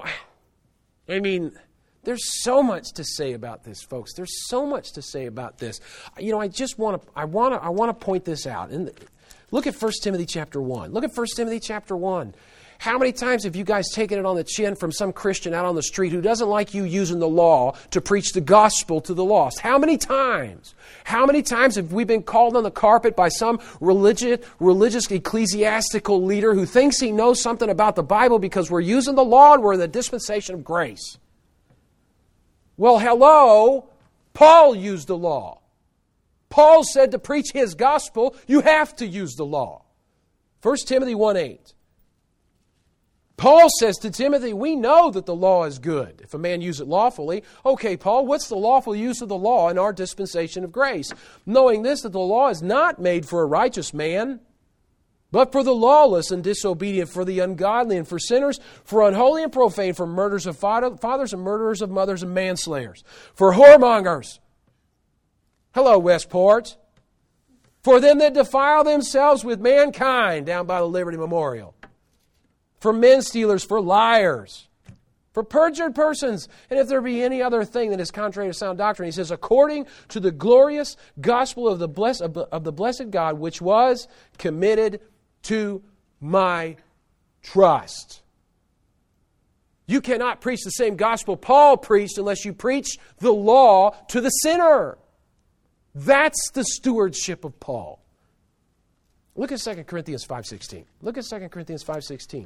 there's so much to say about this, folks. There's so much to say about this. I want to point this out. And look at 1 Timothy chapter 1. Look at 1 Timothy chapter 1. How many times have you guys taken it on the chin from some Christian out on the street who doesn't like you using the law to preach the gospel to the lost? How many times? How many times have we been called on the carpet by some religious ecclesiastical leader who thinks he knows something about the Bible because we're using the law and we're in the dispensation of grace? Well, hello, Paul used the law. Paul said to preach his gospel, you have to use the law. 1 Timothy 1:8. Paul says to Timothy, we know that the law is good if a man use it lawfully. Okay, Paul, what's the lawful use of the law in our dispensation of grace? Knowing this, that the law is not made for a righteous man, but for the lawless and disobedient, for the ungodly and for sinners, for unholy and profane, for murderers of fathers and murderers of mothers and manslayers, for whoremongers. Hello, Westport. For them that defile themselves with mankind, down by the Liberty Memorial. For men stealers, for liars, for perjured persons, and if there be any other thing that is contrary to sound doctrine, he says, according to the glorious gospel of the blessed God, which was committed to my trust. You cannot preach the same gospel Paul preached unless you preach the law to the sinner. That's the stewardship of Paul. Look at 2 Corinthians 5:16. Look at 2 Corinthians 5:16.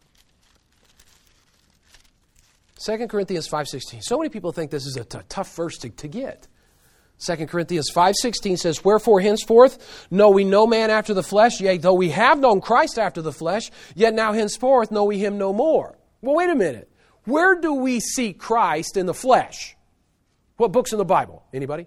2 Corinthians 5:16. So many people think this is a tough verse to get. 2 Corinthians 5:16 says, wherefore henceforth know we no man after the flesh, yea, though we have known Christ after the flesh, yet now henceforth know we him no more. Well, wait a minute. Where do we see Christ in the flesh? What books in the Bible? Anybody?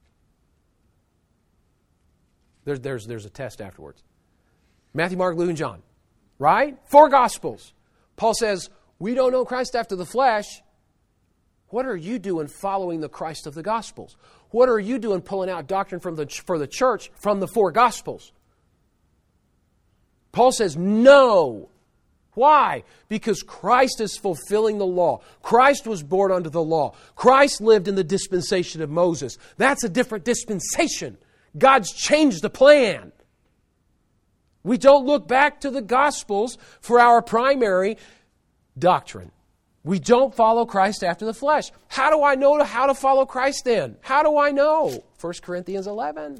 There's a test afterwards. Matthew, Mark, Luke, and John. Right? 4 Gospels. Paul says, we don't know Christ after the flesh. What are you doing following the Christ of the Gospels? What are you doing pulling out doctrine for the church from the 4 Gospels? Paul says, no. Why? Because Christ is fulfilling the law. Christ was born under the law. Christ lived in the dispensation of Moses. That's a different dispensation. God's changed the plan. We don't look back to the Gospels for our primary doctrine. We don't follow Christ after the flesh. How do I know how to follow Christ then? How do I know? 1 Corinthians 11.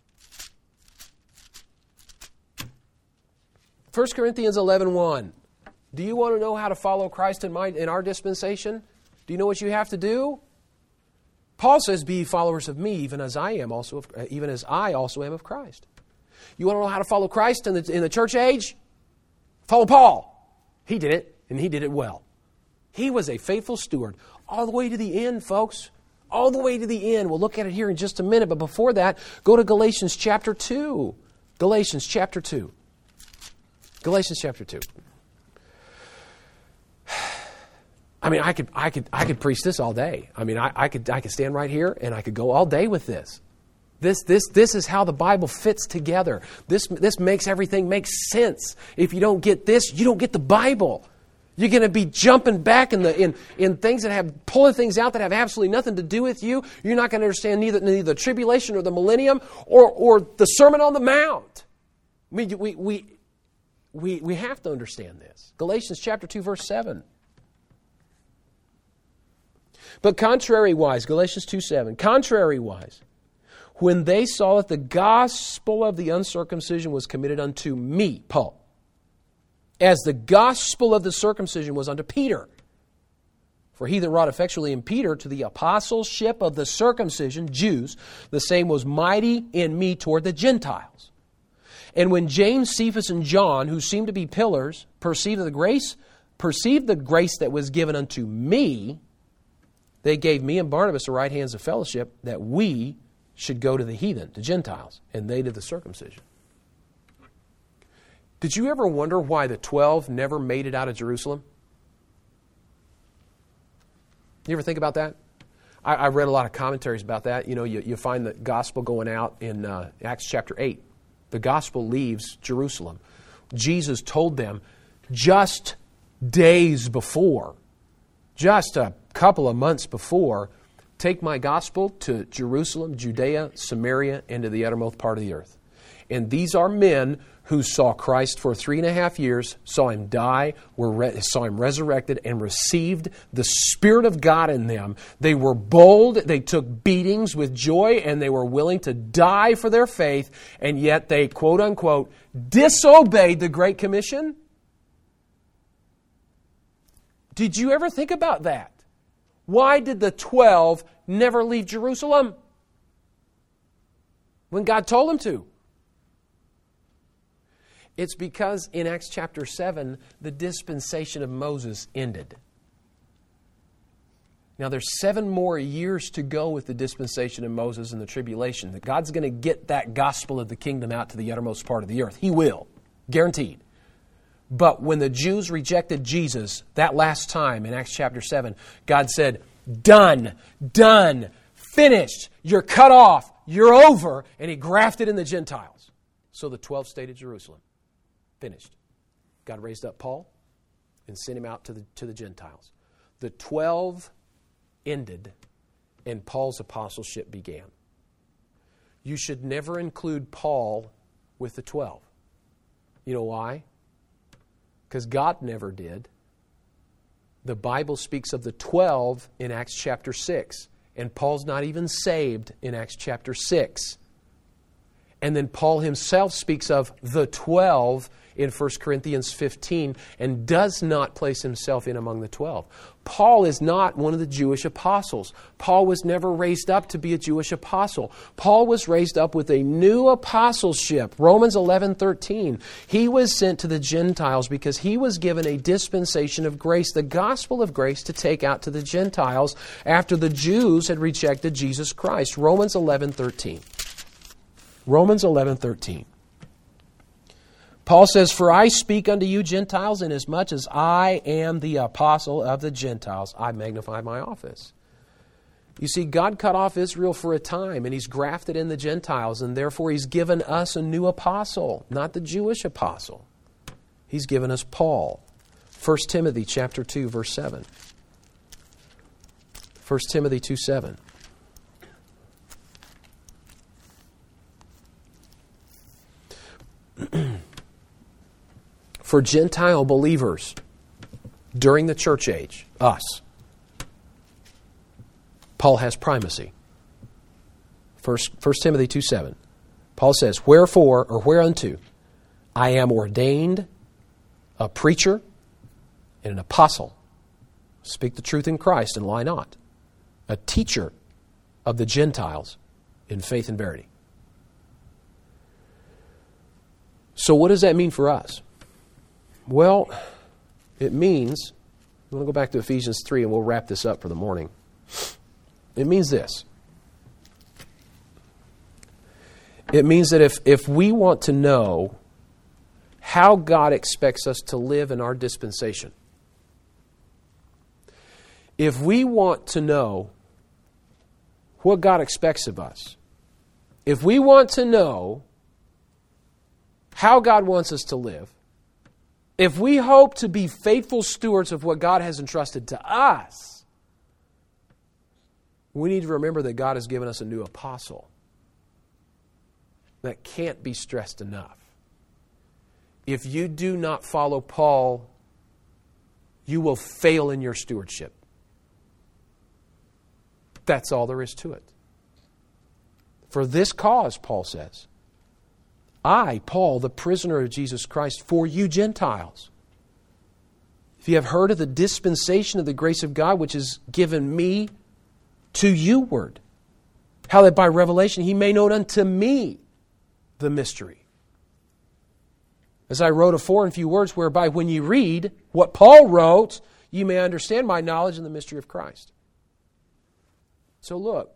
1 Corinthians 11:1. Do you want to know how to follow Christ in our dispensation? Do you know what you have to do? Paul says, be followers of me, even as I also am of Christ. You want to know how to follow Christ in the church age? Follow Paul. He did it, and he did it well. He was a faithful steward all the way to the end, folks. All the way to the end. We'll look at it here in just a minute, but before that, go to Galatians chapter 2. Galatians chapter 2. Galatians chapter 2. I mean, I could preach this all day. I mean, I could stand right here and I could go all day with this. This is how the Bible fits together. This makes everything make sense. If you don't get this, you don't get the Bible. You're going to be jumping back in things that have, pulling things out that have absolutely nothing to do with you. You're not going to understand neither the tribulation or the millennium or the Sermon on the Mount. I mean, we have to understand this. Galatians chapter 2, verse 7. But contrariwise, Galatians 2:7, contrariwise, when they saw that the gospel of the uncircumcision was committed unto me, Paul, as the gospel of the circumcision was unto Peter. For he that wrought effectually in Peter to the apostleship of the circumcision, Jews, the same was mighty in me toward the Gentiles. And when James, Cephas, and John, who seemed to be pillars, perceived the grace that was given unto me, they gave me and Barnabas the right hands of fellowship, that we should go to the heathen, to Gentiles, and they to the circumcision. Did you ever wonder why the 12 never made it out of Jerusalem? You ever think about that? I read a lot of commentaries about that. You know, you find the gospel going out in Acts chapter 8. The gospel leaves Jerusalem. Jesus told them just days before, just a couple of months before, take my gospel to Jerusalem, Judea, Samaria, and to the uttermost part of the earth. And these are men who saw Christ for 3.5 years, saw Him die, saw Him resurrected, and received the Spirit of God in them. They were bold, they took beatings with joy, and they were willing to die for their faith, and yet they, quote unquote, disobeyed the Great Commission. Did you ever think about that? Why did the 12 never leave Jerusalem when God told them to? It's because in Acts chapter 7, the dispensation of Moses ended. Now there's 7 more years to go with the dispensation of Moses and the tribulation. That God's going to get that gospel of the kingdom out to the uttermost part of the earth. He will. Guaranteed. But when the Jews rejected Jesus that last time in Acts chapter 7, God said, done, finished, you're cut off, you're over, and He grafted in the Gentiles. So the 12 stayed at Jerusalem. Finished. God raised up Paul and sent him out to the Gentiles. The 12 ended and Paul's apostleship began. You should never include Paul with the 12. You know why? Because God never did. The Bible speaks of the 12 in Acts chapter 6. And Paul's not even saved in Acts chapter 6. And then Paul himself speaks of the 12 in 1 Corinthians 15 and does not place himself in among the 12. Paul is not one of the Jewish apostles. Paul was never raised up to be a Jewish apostle. Paul was raised up with a new apostleship. Romans 11:13. He was sent to the Gentiles because he was given a dispensation of grace, the gospel of grace, to take out to the Gentiles after the Jews had rejected Jesus Christ. Romans 11:13. Romans 11:13. Paul says, "For I speak unto you Gentiles, inasmuch as I am the apostle of the Gentiles, I magnify my office." You see, God cut off Israel for a time, and He's grafted in the Gentiles, and therefore He's given us a new apostle, not the Jewish apostle. He's given us Paul. 1 Timothy chapter 2, verse 7. 1 Timothy 2:7. For Gentile believers during the church age, us, Paul has primacy. 1 Timothy 2:7. Paul says, "Wherefore, or whereunto, I am ordained a preacher and an apostle. Speak the truth in Christ and lie not. A teacher of the Gentiles in faith and verity." So what does that mean for us? Well, it means, I'm going to go back to Ephesians 3 and we'll wrap this up for the morning. It means this. It means that if we want to know how God expects us to live in our dispensation, if we want to know what God expects of us, if we want to know how God wants us to live, if we hope to be faithful stewards of what God has entrusted to us, we need to remember that God has given us a new apostle. That can't be stressed enough. If you do not follow Paul, you will fail in your stewardship. That's all there is to it. For this cause, Paul says, I, Paul, the prisoner of Jesus Christ, for you Gentiles. If you have heard of the dispensation of the grace of God, which is given me to you-ward, how that by revelation he made known unto me the mystery. As I wrote afore in few words, whereby when you read what Paul wrote, you may understand my knowledge in the mystery of Christ. So look,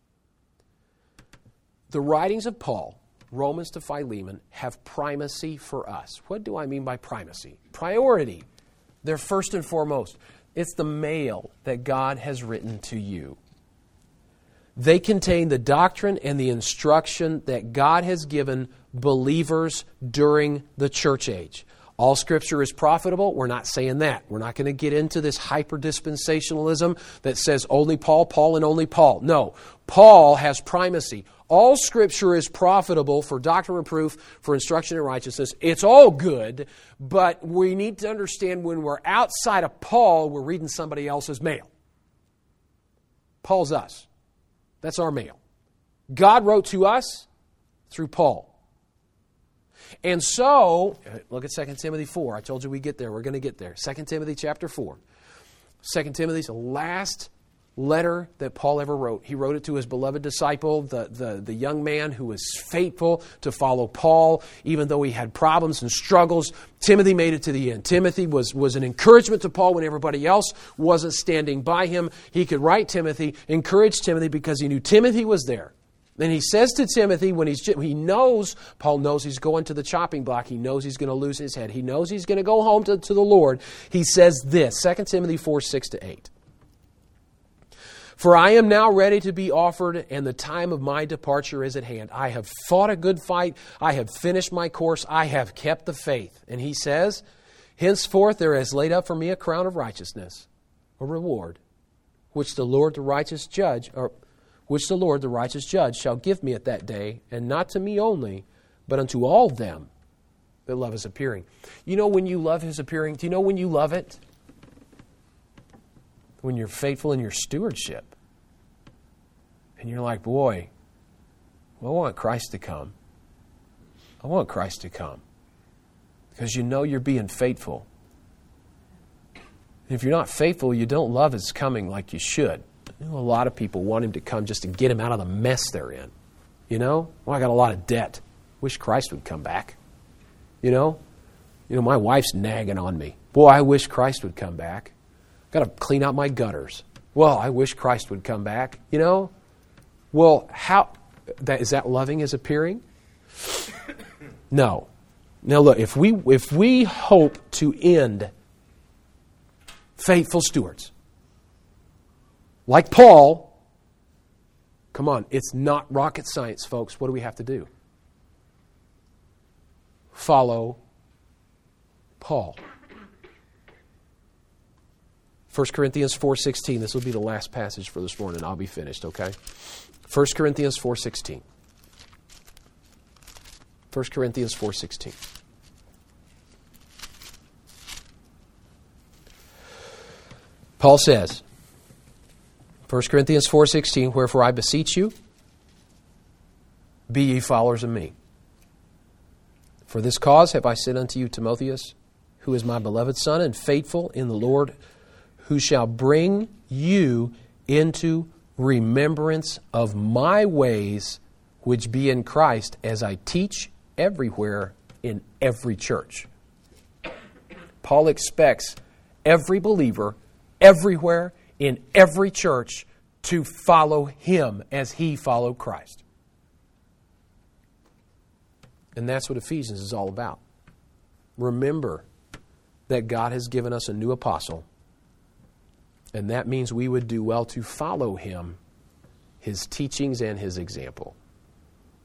the writings of Paul, Romans to Philemon, have primacy for us. What do I mean by primacy? Priority. They're first and foremost. It's the mail that God has written to you. They contain the doctrine and the instruction that God has given believers during the church age. All Scripture is profitable. We're not saying that. We're not going to get into this hyper-dispensationalism that says only Paul, and only Paul. No, Paul has primacy. All Scripture is profitable for doctrine, reproof, for instruction in righteousness. It's all good, but we need to understand when we're outside of Paul, we're reading somebody else's mail. Paul's us. That's our mail. God wrote to us through Paul. And so, look at 2 Timothy 4. I told you we'd get there. We're going to get there. 2 Timothy chapter 4. 2 Timothy's the last letter that Paul ever wrote. He wrote it to his beloved disciple, the young man who was faithful to follow Paul, even though he had problems and struggles. Timothy made it to the end. Timothy was an encouragement to Paul when everybody else wasn't standing by him. He could write Timothy, encourage Timothy because he knew Timothy was there. Then he says to Timothy, when Paul knows he's going to the chopping block. He knows he's going to lose his head. He knows he's going to go home to the Lord. He says this, 2 Timothy 4, 6-8. For I am now ready to be offered, and the time of my departure is at hand. I have fought a good fight. I have finished my course. I have kept the faith. And he says, henceforth there is laid up for me a crown of righteousness, a reward, which the Lord the righteous judge shall give me at that day, and not to me only, but unto all them that love his appearing. You know when you love his appearing? Do you know when you love it? When you're faithful in your stewardship. And you're like, boy, I want Christ to come. I want Christ to come. Because you know you're being faithful. And if you're not faithful, you don't love his coming like you should. You know, a lot of people want him to come just to get him out of the mess they're in. You know? Well, I got a lot of debt. Wish Christ would come back. You know, my wife's nagging on me. Boy, I wish Christ would come back. Got to clean out my gutters. Well, I wish Christ would come back. You know? Well, is that loving his appearing? No. Now look, if we hope to end faithful stewards, like Paul, come on, it's not rocket science, folks. What do we have to do? Follow Paul. 1 Corinthians 4:16. This will be the last passage for this morning. I'll be finished, okay? 1 Corinthians 4:16. 1 Corinthians 4:16. Paul says, 1 Corinthians 4:16, wherefore I beseech you, be ye followers of me. For this cause have I sent unto you Timotheus, who is my beloved son and faithful in the Lord, who shall bring you into remembrance of my ways which be in Christ, as I teach everywhere in every church. Paul expects every believer, everywhere, in every church, to follow him as he followed Christ. And that's what Ephesians is all about. Remember that God has given us a new apostle, and that means we would do well to follow him, his teachings, and his example.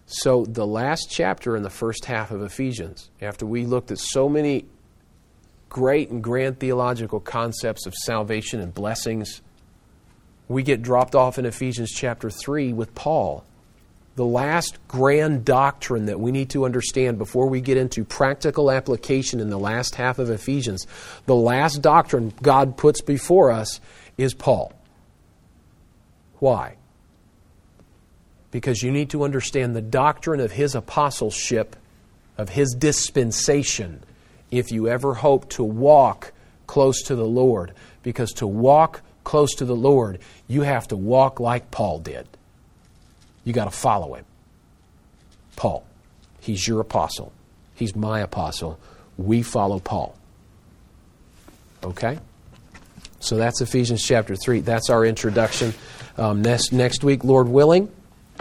So the last chapter in the first half of Ephesians, after we looked at so many great and grand theological concepts of salvation and blessings, we get dropped off in Ephesians chapter 3 with Paul. The last grand doctrine that we need to understand before we get into practical application in the last half of Ephesians, the last doctrine God puts before us is Paul. Why? Because you need to understand the doctrine of his apostleship, of his dispensation, if you ever hope to walk close to the Lord. Because to walk close to the Lord, you have to walk like Paul did. You got to follow him. Paul, he's your apostle. He's my apostle. We follow Paul. Okay? So that's Ephesians chapter 3. That's our introduction. Next week, Lord willing,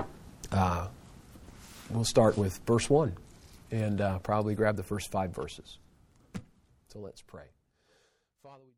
we'll start with verse 1 and probably grab the first 5 verses. So let's pray. Father,